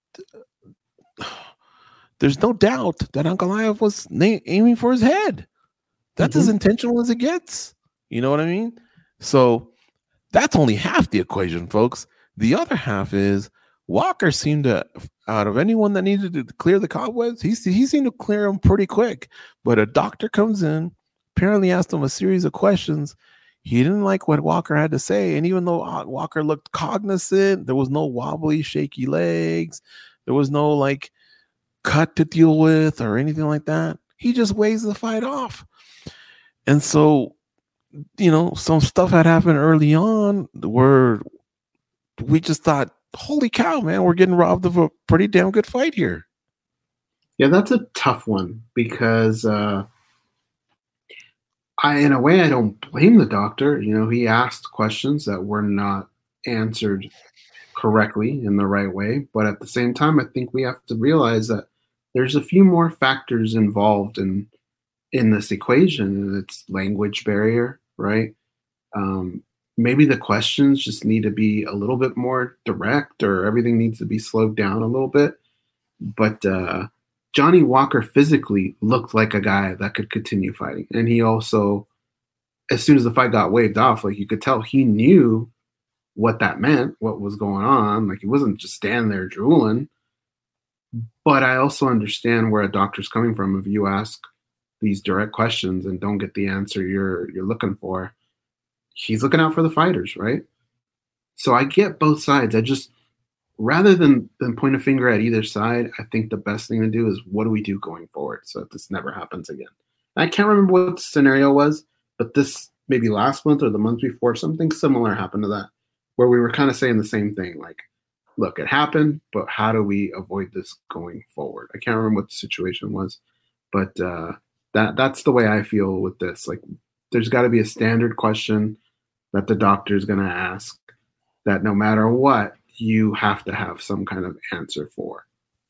there's no doubt that Ankalaev was na- aiming for his head. That's mm-hmm. as intentional as it gets. You know what I mean? So that's only half the equation, folks. The other half is Walker seemed to, out of anyone that needed to clear the cobwebs, he, he seemed to clear them pretty quick. But a doctor comes in, apparently asked him a series of questions. He didn't like what Walker had to say. And even though Walker looked cognizant, there was no wobbly, shaky legs. There was no like cut to deal with or anything like that. He just weighs the fight off. And so, you know, some stuff had happened early on where we just thought, holy cow, man, we're getting robbed of a pretty damn good fight here. Yeah, that's a tough one because uh, I, in a way, I don't blame the doctor. You know, he asked questions that were not answered correctly in the right way. But at the same time, I think we have to realize that there's a few more factors involved in in this equation, and it's language barrier, right? Um, maybe the questions just need to be a little bit more direct, or everything needs to be slowed down a little bit. But uh, Johnny Walker physically looked like a guy that could continue fighting. And he also, as soon as the fight got waved off, like you could tell he knew what that meant, what was going on. Like he wasn't just standing there drooling. But I also understand where a doctor's coming from. If you ask these direct questions and don't get the answer you're you're looking for, he's looking out for the fighters, right? So I get both sides. I just, rather than, than point a finger at either side, I think the best thing to do is what do we do going forward so that this never happens again. I can't remember what the scenario was, but this maybe last month or the month before, something similar happened to that, where we were kind of saying the same thing. Like, look, it happened, but how do we avoid this going forward? I can't remember what the situation was, but uh, that that's the way I feel with this. Like, there's got to be a standard question that the doctor is going to ask that no matter what, you have to have some kind of answer for.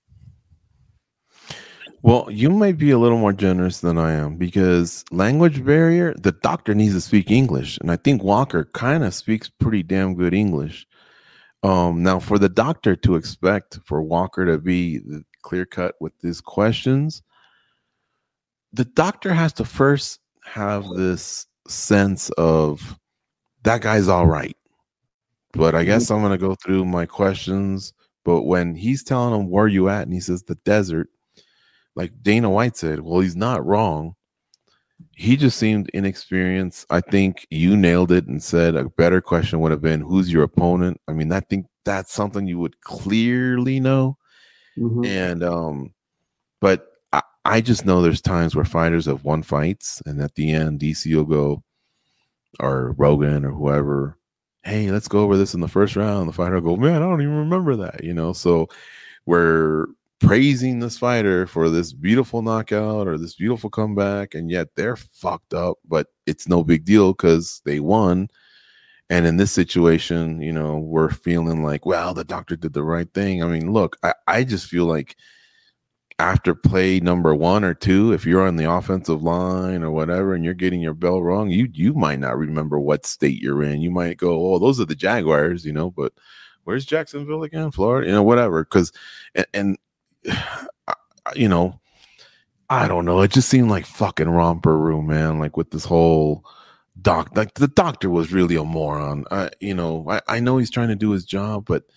Well, you might be a little more generous than I am because language barrier, the doctor needs to speak English. And I think Walker kind of speaks pretty damn good English. Um, now, for the doctor to expect for Walker to be clear cut with these questions, the doctor has to first have this sense of that guy's all right. But I guess I'm going to go through my questions. But when he's telling him, where you at? And he says, the desert. Like Dana White said, well, he's not wrong. He just seemed inexperienced. I think you nailed it and said a better question would have been, who's your opponent? I mean, I think that's something you would clearly know. Mm-hmm. And, um, but I, I just know there's times where fighters have won fights. And at the end, D C will go, or Rogan or whoever, hey, let's go over this in the first round. The fighter will go, man, I don't even remember that, you know? So we're praising this fighter for this beautiful knockout or this beautiful comeback, and yet they're fucked up, but it's no big deal because they won. And in this situation, you know, we're feeling like, well, the doctor did the right thing. I mean, look, I, I just feel like after play number one or two, if you're on the offensive line or whatever, and you're getting your bell wrong, you you might not remember what state you're in. You might go, oh, those are the Jaguars, you know, but where's Jacksonville again? Florida, you know, whatever. Because, and, and you know, I don't know. It just seemed like fucking romper room, man. Like with this whole doc, like the doctor was really a moron. I, you know, I, I know he's trying to do his job, but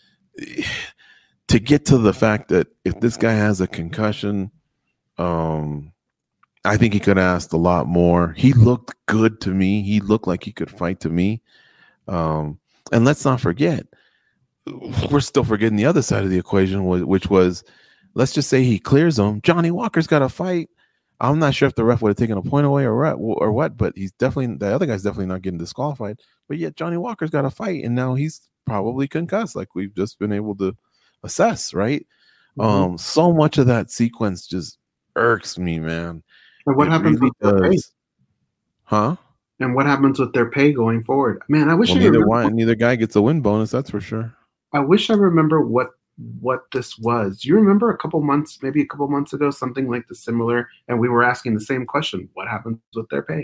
to get to the fact that if this guy has a concussion, um, I think he could have asked a lot more. He looked good to me. He looked like he could fight to me. Um, and let's not forget, we're still forgetting the other side of the equation, which was, let's just say he clears him. Johnny Walker's got to fight. I'm not sure if the ref would have taken a point away or what, or what, but he's definitely, the other guy's definitely not getting disqualified. But yet Johnny Walker's got to fight, and now he's probably concussed, like we've just been able to assess, right? Mm-hmm. Um, so much of that sequence just irks me, man. And what it happens really with their pay? Huh? And what happens with their pay going forward? Man, I wish well, I neither remember. one, neither guy gets a win bonus, that's for sure. I wish I remember what what this was. Do you remember a couple months, maybe a couple months ago, something like the similar, and we were asking the same question: what happens with their pay?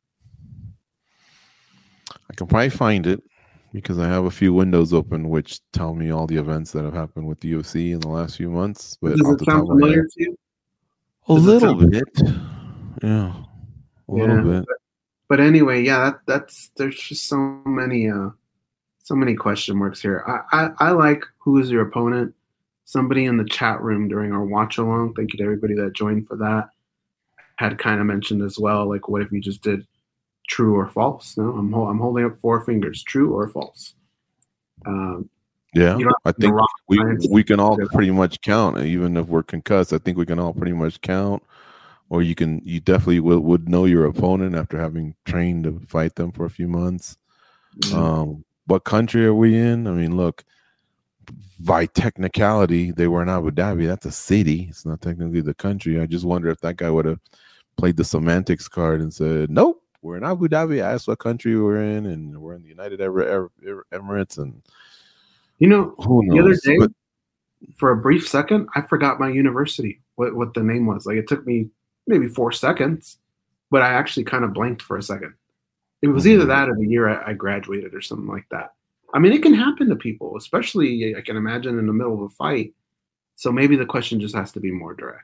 I can probably find it because I have a few windows open which tell me all the events that have happened with the U F C in the last few months. But does it sound familiar to you? A does little bit, yeah, a yeah, little bit. But, but anyway, yeah, that, that's there's just so many, uh, so many question marks here. I, I, I like who is your opponent. Somebody in the chat room during our watch along, thank you to everybody that joined for that, had kind of mentioned as well, like, what if you just did true or false? No, I'm I'm holding up four fingers, true or false. Um, yeah, I think we we can all pretty much count, even if we're concussed. I think we can all pretty much count, or you can you definitely would, would know your opponent after having trained to fight them for a few months. Mm-hmm. Um, what country are we in? I mean, look, by technicality, they were in Abu Dhabi. That's a city. It's not technically the country. I just wonder if that guy would have played the semantics card and said, nope, we're in Abu Dhabi. I asked what country we're in, and we're in the United Emirates. And you know, who knows? The other day, but, for a brief second, I forgot my university, what, what the name was. Like, it took me maybe four seconds, but I actually kind of blanked for a second. It was mm-hmm. either that or the year I, I graduated or something like that. I mean, it can happen to people, especially I can imagine in the middle of a fight. So maybe the question just has to be more direct.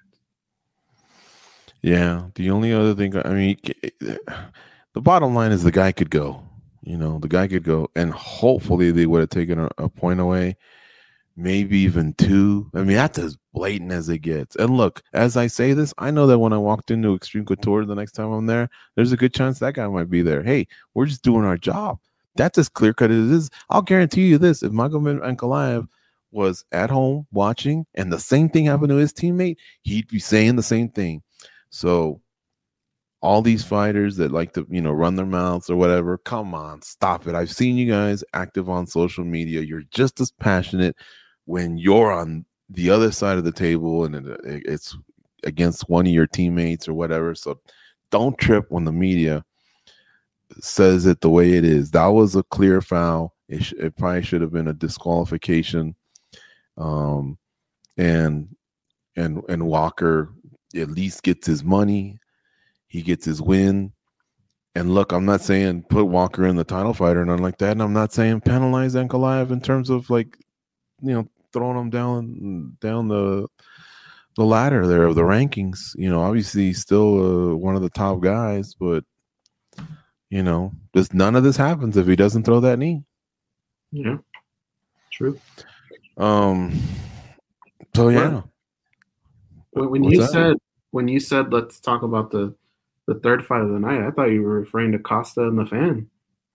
Yeah. The only other thing, I mean, the bottom line is the guy could go. You know, the guy could go, and hopefully they would have taken a, a point away, maybe even two. I mean, that's as blatant as it gets. And look, as I say this, I know that when I walked into Extreme Couture the next time I'm there, there's a good chance that guy might be there. Hey, we're just doing our job. That's as clear cut as it is. I'll guarantee you this: if Magomed Ankalaev was at home watching, and the same thing happened to his teammate, he'd be saying the same thing. So all these fighters that like to, you know, run their mouths or whatever, come on, stop it. I've seen you guys active on social media. You're just as passionate when you're on the other side of the table and it's against one of your teammates or whatever. So don't trip when the media says it the way it is. That was a clear foul. It, sh- it probably should have been a disqualification. Um, and and and Walker at least gets his money. He gets his win. And look, I'm not saying put Walker in the title fight or nothing like that. And I'm not saying penalize Ankalaev in terms of, like, you know, throwing him down down the the ladder there of the rankings. You know, obviously he's still uh, one of the top guys, but you know, just none of this happens if he doesn't throw that knee. Yeah, true. Um. So yeah. When, when What's you that? said when you said let's talk about the the third fight of the night, I thought you were referring to Costa and the fan.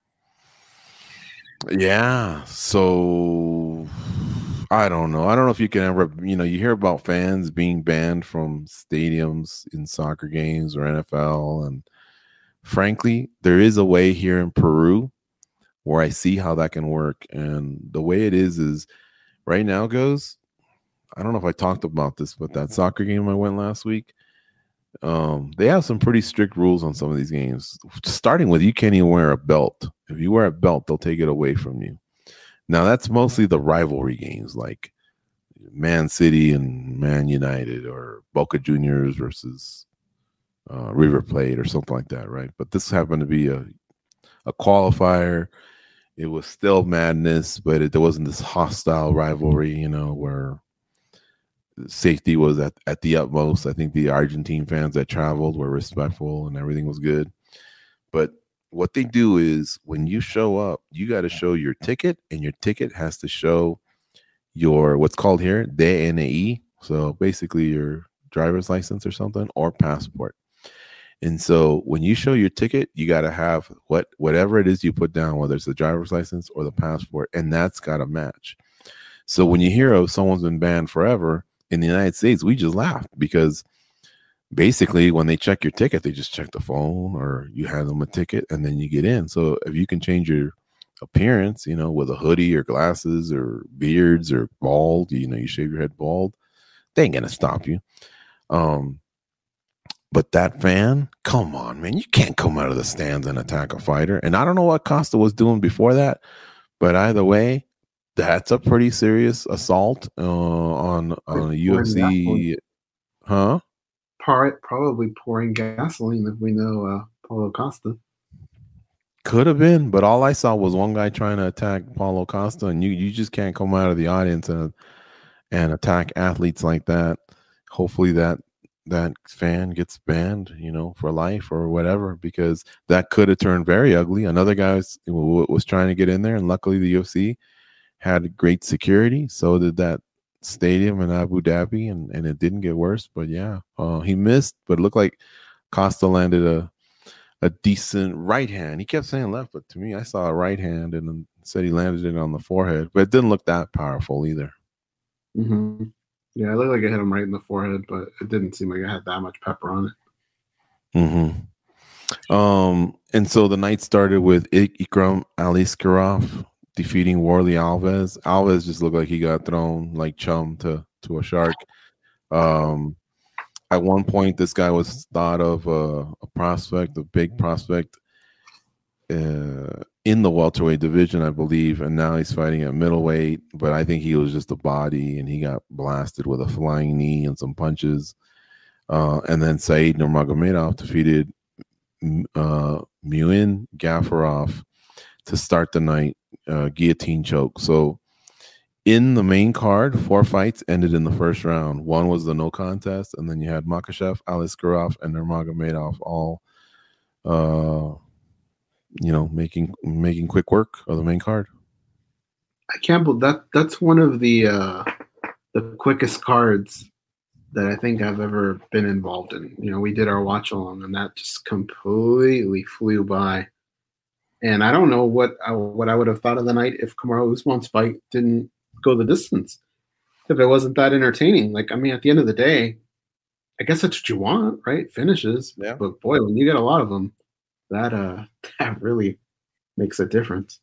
Yeah. So I don't know. I don't know if you can ever, you know, you hear about fans being banned from stadiums in soccer games or N F L. And frankly, there is a way here in Peru where I see how that can work. And the way it is, is right now goes, I don't know if I talked about this, but that soccer game I went last week, um, they have some pretty strict rules on some of these games, starting with you can't even wear a belt. If you wear a belt, they'll take it away from you. Now, that's mostly the rivalry games like Man City and Man United or Boca Juniors versus uh, River Plate or something like that, right? But this happened to be a, a qualifier. It was still madness, but it, there wasn't this hostile rivalry, you know, where safety was at, at the utmost. I think the Argentine fans that traveled were respectful and everything was good. But what they do is when you show up, you got to show your ticket, and your ticket has to show your what's called here D N I. So basically your driver's license or something, or passport. And so when you show your ticket, you got to have what whatever it is you put down, whether it's the driver's license or the passport, and that's got to match. So when you hear of someone's been banned forever in the United States, we just laugh because basically when they check your ticket, they just check the phone or you hand them a ticket and then you get in. So if you can change your appearance, you know, with a hoodie or glasses or beards or bald, you know, you shave your head bald, they ain't going to stop you. Um, but that fan, come on, man, you can't come out of the stands and attack a fighter. And I don't know what Costa was doing before that, but either way, that's a pretty serious assault uh, on on a U F C, huh? Probably pouring gasoline if we know uh, Paulo Costa. Could have been, but all I saw was one guy trying to attack Paulo Costa, and you you just can't come out of the audience and and attack athletes like that. Hopefully that that fan gets banned, you know, for life or whatever, because that could have turned very ugly. Another guy was, was trying to get in there, and luckily the U F C had great security. So did that stadium in Abu Dhabi, and, and it didn't get worse. But yeah, uh, he missed, but it looked like Costa landed a a decent right hand. He kept saying left, but to me, I saw a right hand and then said he landed it on the forehead, but it didn't look that powerful either. Mm-hmm. Yeah, it looked like it hit him right in the forehead, but it didn't seem like it had that much pepper on it. Mm-hmm. Um, and so the night started with Ik- Ikram Aliskerov defeating Warlley Alves. Alves just looked like he got thrown like chum to, to a shark. Um, at one point, this guy was thought of uh, a prospect, a big prospect uh, in the welterweight division, I believe, and now he's fighting at middleweight. But I think he was just a body, and he got blasted with a flying knee and some punches. Uh, and then Said Nurmagomedov defeated uh, Muin Gafarov to start the night, uh, guillotine choke. So in the main card, four fights ended in the first round. One was the no contest, and then you had Makhachev, Aliskerov, and Nurmagomedov all, uh, you know, making making quick work of the main card. I can't believe that. That's one of the uh, the quickest cards that I think I've ever been involved in. You know, we did our watch along, and that just completely flew by. And I don't know what I, what I would have thought of the night if Kamaru Usman's fight didn't go the distance. If it wasn't that entertaining, like I mean, at the end of the day, I guess that's what you want, right? Finishes. Yeah. But boy, when you get a lot of them, that uh, that really makes a difference.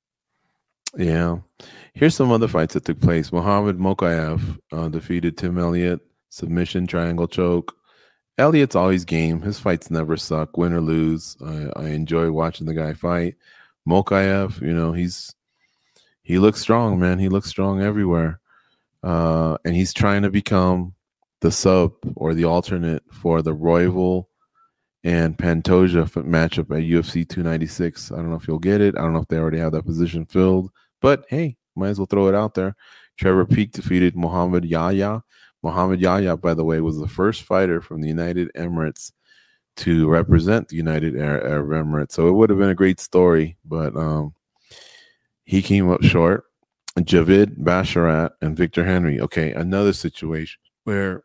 Yeah. Here's some other fights that took place. Muhammad Mokaev uh, defeated Tim Elliott, submission triangle choke. Elliott's always game. His fights never suck, win or lose. I, I enjoy watching the guy fight. Mokaev, you know, he's he looks strong, man. He looks strong everywhere. Uh, and he's trying to become the sub or the alternate for the Royval and Pantoja matchup at U F C two ninety-six. I don't know if you'll get it. I don't know if they already have that position filled. But, hey, might as well throw it out there. Trevor Peek defeated Muhammad Yahya. Muhammad Yahya, by the way, was the first fighter from the United Emirates to represent the United Arab Emirates. So it would have been a great story, but um, he came up short. Javid Basharat and Victor Henry. Okay, another situation where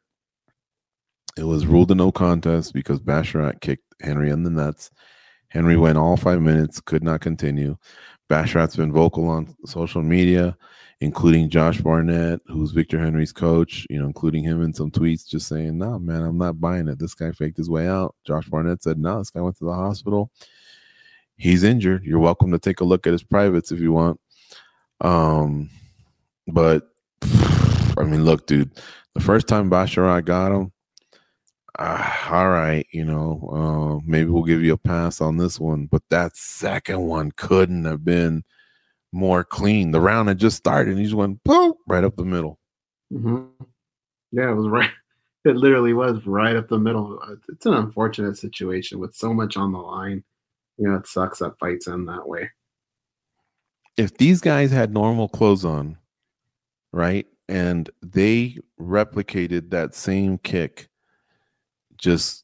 it was ruled a no contest because Basharat kicked Henry in the nuts. Henry went all five minutes, could not continue. Basharat's been vocal on social media, including Josh Barnett, who's Victor Henry's coach, you know, including him in some tweets just saying, no, man, I'm not buying it. This guy faked his way out. Josh Barnett said, no, this guy went to the hospital. He's injured. You're welcome to take a look at his privates if you want. Um, but, I mean, look, dude, the first time Basharat got him, uh, all right, you know, uh, maybe we'll give you a pass on this one. But that second one couldn't have been more clean. The round had just started, and he just went boom, right up the middle. Mm-hmm. Yeah, it was right. It literally was right up the middle. It's an unfortunate situation with so much on the line. You know, it sucks that fights end that way. If these guys had normal clothes on, right, and they replicated that same kick just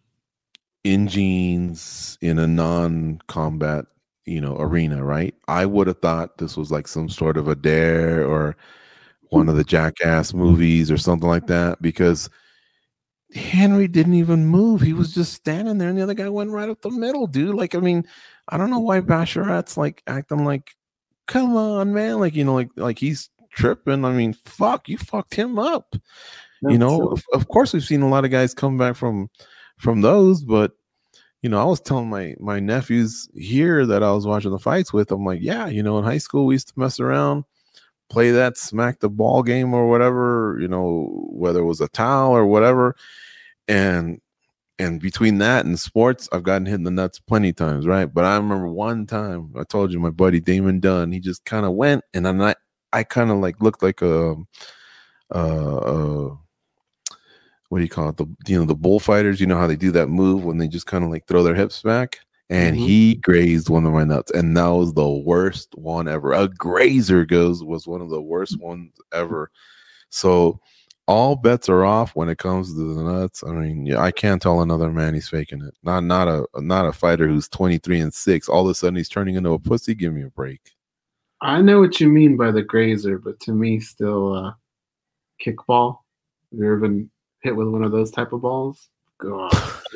in jeans in a non-combat, you know, arena, right? I would have thought this was like some sort of a Dare or one of the Jackass movies or something like that, because Henry didn't even move. He was just standing there, and the other guy went right up the middle, dude. Like, I mean, I don't know why Basharat's like acting like, come on, man. Like, you know, like like he's tripping. I mean, fuck, you fucked him up. No, you know, so- of, of course we've seen a lot of guys come back from from those, but you know, I was telling my my nephews here that I was watching the fights with, I'm like, yeah, you know, in high school we used to mess around, play that smack the ball game or whatever, you know, whether it was a towel or whatever. And and between that and sports, I've gotten hit in the nuts plenty of times, right? But I remember one time, I told you, my buddy Damon Dunn, he just kind of went, and I'm not, I kind of like looked like a, a, a what do you call it? The, you know, the bullfighters, you know how they do that move when they just kind of like throw their hips back, and mm-hmm. he grazed one of my nuts, and that was the worst one ever. A grazer goes was one of the worst ones ever. So all bets are off when it comes to the nuts. I mean, yeah, I can't tell another man he's faking it. Not not a not a fighter who's twenty-three and six. All of a sudden he's turning into a pussy. Give me a break. I know what you mean by the grazer, but to me, still uh, kickball. Have you ever been hit with one of those type of balls? God,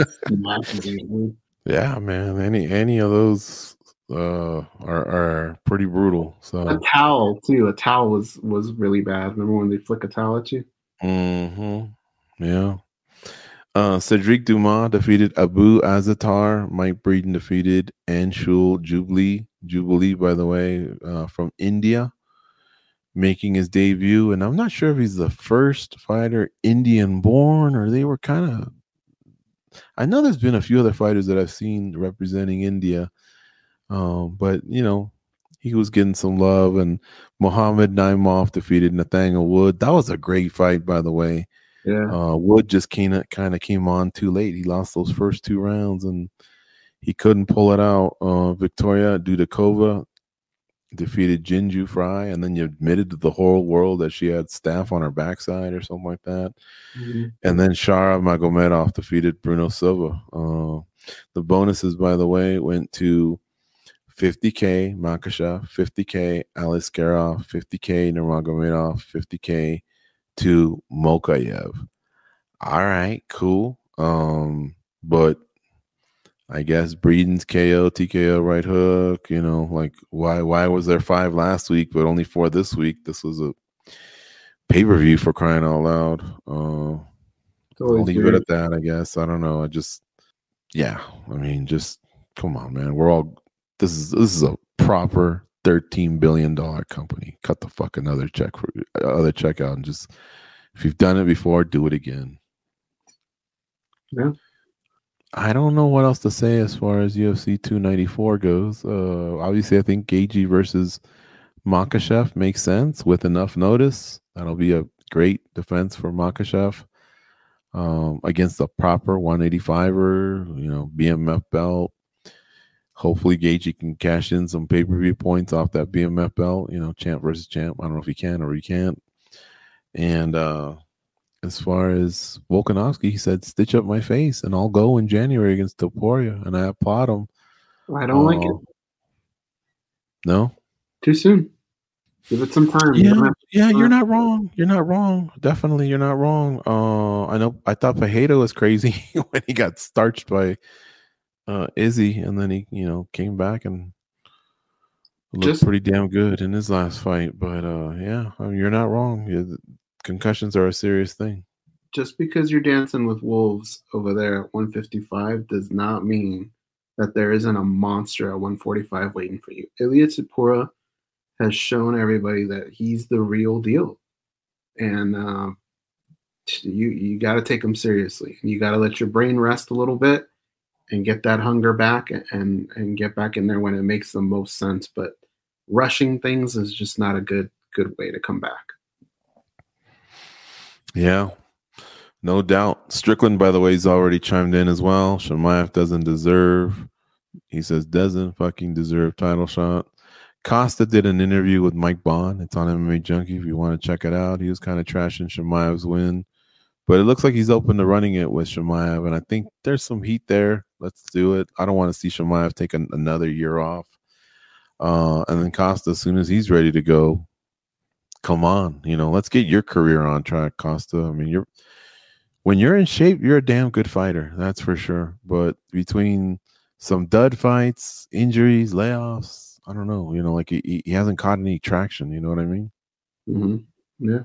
yeah, man. Any any of those uh, are are pretty brutal. So a towel too. A towel was was really bad. Remember when they flick a towel at you? Mm-hmm. Yeah. Uh, Cedric Dumas defeated Abu Azatar. Mike Breeden defeated Anshul Jubilee. Jubilee, by the way, uh, from India, making his debut. And I'm not sure if he's the first fighter Indian-born, or they were kind of... I know there's been a few other fighters that I've seen representing India, um, but, you know, he was getting some love. And Muhammad Naimov defeated Nathaniel Wood. That was a great fight, by the way. Yeah. Uh, Wood just kind of kind of came on too late. He lost those first two rounds, and he couldn't pull it out. Uh, Victoria Dudakova defeated Jinju Fry, and then you admitted to the whole world that she had staph on her backside or something like that. Mm-hmm. And then Shara Magomedov defeated Bruno Silva. Uh, the bonuses, by the way, went to fifty K Makashev, fifty K Alice Karov, fifty K Nurmagomedov, fifty K to Mokayev. All right, cool. Um, but I guess Breeden's K O, T K O, right hook. You know, like why why was there five last week but only four this week? This was a pay per view for crying out loud. Uh, I'll leave weird. it at that. I guess I don't know. I just yeah. I mean, just come on, man. We're all this is this is a proper thirteen billion dollar company. Cut the fuck another check for other check out and just if you've done it before, do it again. Yeah. I don't know what else to say as far as U F C two ninety-four goes. Uh, obviously, I think Gaethje versus Makhachev makes sense with enough notice. That'll be a great defense for Makhachev um, against a proper one eighty-fiver, you know, B M F belt. Hopefully, Gaethje can cash in some pay-per-view points off that B M F belt, you know, champ versus champ. I don't know if he can or he can't. And uh, as far as Volkanovski, he said, stitch up my face and I'll go in January against Topuria. And I applaud him. I don't uh, like it. No? Too soon. Give it some time. Yeah, you yeah, you're not wrong. You're not wrong. Definitely, you're not wrong. Uh, I know. I thought Fajardo was crazy when he got starched by uh, Izzy, and then he, you know, came back and looked Just, pretty damn good in his last fight. But uh, yeah, I mean, you're not wrong. You're, concussions are a serious thing. Just because you're dancing with wolves over there at one fifty-five does not mean that there isn't a monster at one forty-five waiting for you. Ilia Topuria has shown everybody that he's the real deal. And uh, you you got to take him seriously. You got to let your brain rest a little bit and get that hunger back and, and get back in there when it makes the most sense. But rushing things is just not a good good way to come back. Yeah, no doubt. Strickland, by the way, has already chimed in as well. Chimaev doesn't deserve. He says doesn't fucking deserve title shot. Costa did an interview with Mike Bond. It's on M M A Junkie if you want to check it out. He was kind of trashing Chimaev's win, but it looks like he's open to running it with Chimaev, and I think there's some heat there. Let's do it. I don't want to see Chimaev take an, another year off. Uh, and then Costa, as soon as he's ready to go, come on, you know, let's get your career on track, Costa. I mean, you're when you're in shape, you're a damn good fighter, that's for sure. But between some dud fights, injuries, layoffs, I don't know, you know, like he, he hasn't caught any traction. You know what I mean? Mm-hmm. Yeah.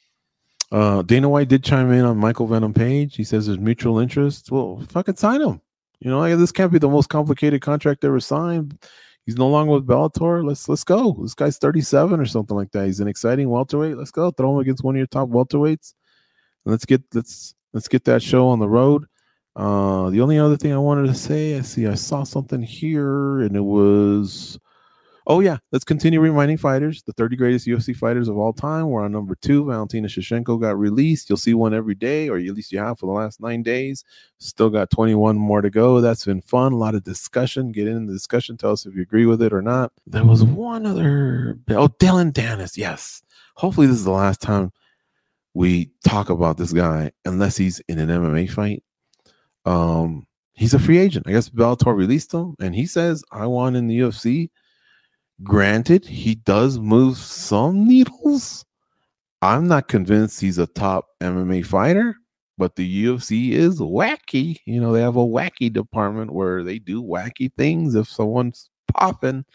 Uh, Dana White did chime in on Michael Venom Page. He says there's mutual interest. Well, fucking sign him. You know, like, this can't be the most complicated contract ever signed. He's no longer with Bellator. Let's let's go. This guy's thirty-seven or something like that. He's an exciting welterweight. Let's go. Throw him against one of your top welterweights. And let's get let's let's get that show on the road. Uh, the only other thing I wanted to say, I see I saw something here, and it was, oh yeah, let's continue reminding fighters. The thirty greatest U F C fighters of all time. We're on number two. Valentina Shevchenko got released. You'll see one every day, or at least you have for the last nine days. Still got twenty-one more to go. That's been fun. A lot of discussion. Get in the discussion. Tell us if you agree with it or not. There was one other. Oh, Dylan Dennis. Yes. Hopefully this is the last time we talk about this guy, unless he's in an M M A fight. Um, he's a free agent. I guess Bellator released him, and he says, I want in the U F C. Granted, he does move some needles. I'm not convinced he's a top M M A fighter, but the U F C is wacky. You know, they have a wacky department where they do wacky things if someone's popping.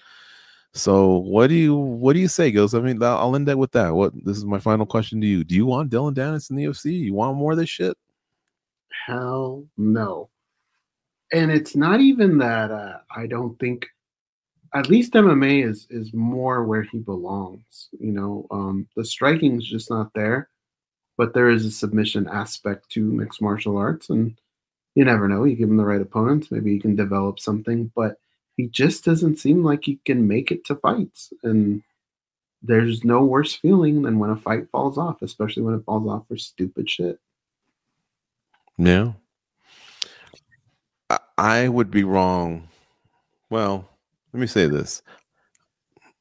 So what do you what do you say, Ghost? I mean, I'll end that with that. What this is my final question to you. Do you want Dylan Dennis in the U F C? You want more of this shit? Hell no. And it's not even that uh, I don't think, at least M M A is is more where he belongs. You know, um, the striking is just not there, but there is a submission aspect to mixed martial arts, and you never know. You give him the right opponents, maybe he can develop something, but he just doesn't seem like he can make it to fights. And there's no worse feeling than when a fight falls off, especially when it falls off for stupid shit. Yeah. I would be wrong. Well, let me say this.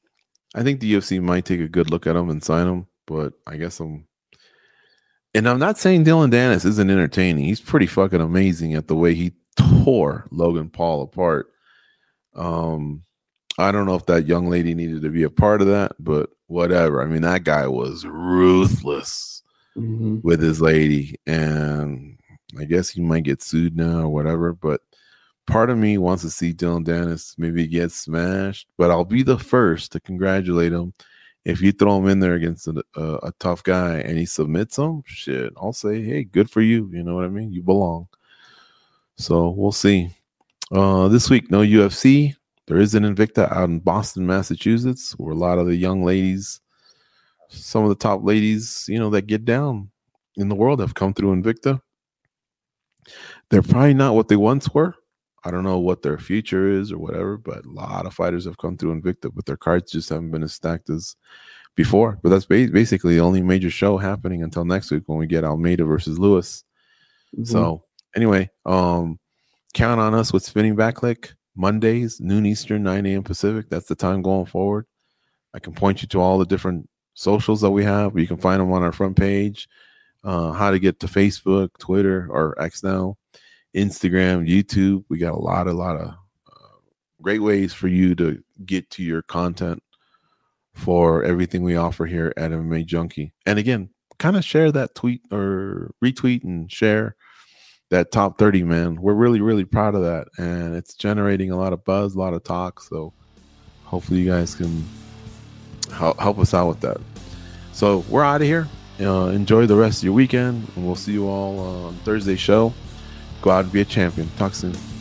I think the U F C might take a good look at him and sign him, but I guess I'm. And I'm not saying Dylan Dennis isn't entertaining. He's pretty fucking amazing at the way he tore Logan Paul apart. Um, I don't know if that young lady needed to be a part of that, but whatever. I mean, that guy was ruthless mm-hmm. with his lady, and I guess he might get sued now or whatever. But part of me wants to see Dylan Dennis maybe get smashed, but I'll be the first to congratulate him. If you throw him in there against a, a, a tough guy and he submits him, shit, I'll say, hey, good for you. You know what I mean? You belong. So we'll see. Uh, this week, no U F C. There is an Invicta out in Boston, Massachusetts, where a lot of the young ladies, some of the top ladies, you know, that get down in the world have come through Invicta. They're probably not what they once were. I don't know what their future is or whatever, but a lot of fighters have come through Invicta, but their cards just haven't been as stacked as before. But that's ba- basically the only major show happening until next week when we get Almeida versus Lewis. Mm-hmm. So anyway, um, count on us with Spinning Backlick Mondays, noon Eastern, nine a.m. Pacific. That's the time going forward. I can point you to all the different socials that we have. You can find them on our front page. Uh, how to get to Facebook, Twitter, or X now. Instagram, YouTube. We got a lot, a lot of uh, great ways for you to get to your content for everything we offer here at M M A Junkie. And again, kind of share that tweet or retweet and share that top thirty, man. We're really, really proud of that. And it's generating a lot of buzz, a lot of talk. So hopefully you guys can help, help us out with that. So we're out of here. Uh, enjoy the rest of your weekend. And we'll see you all on Thursday's show. Go out and be a champion. Talk soon.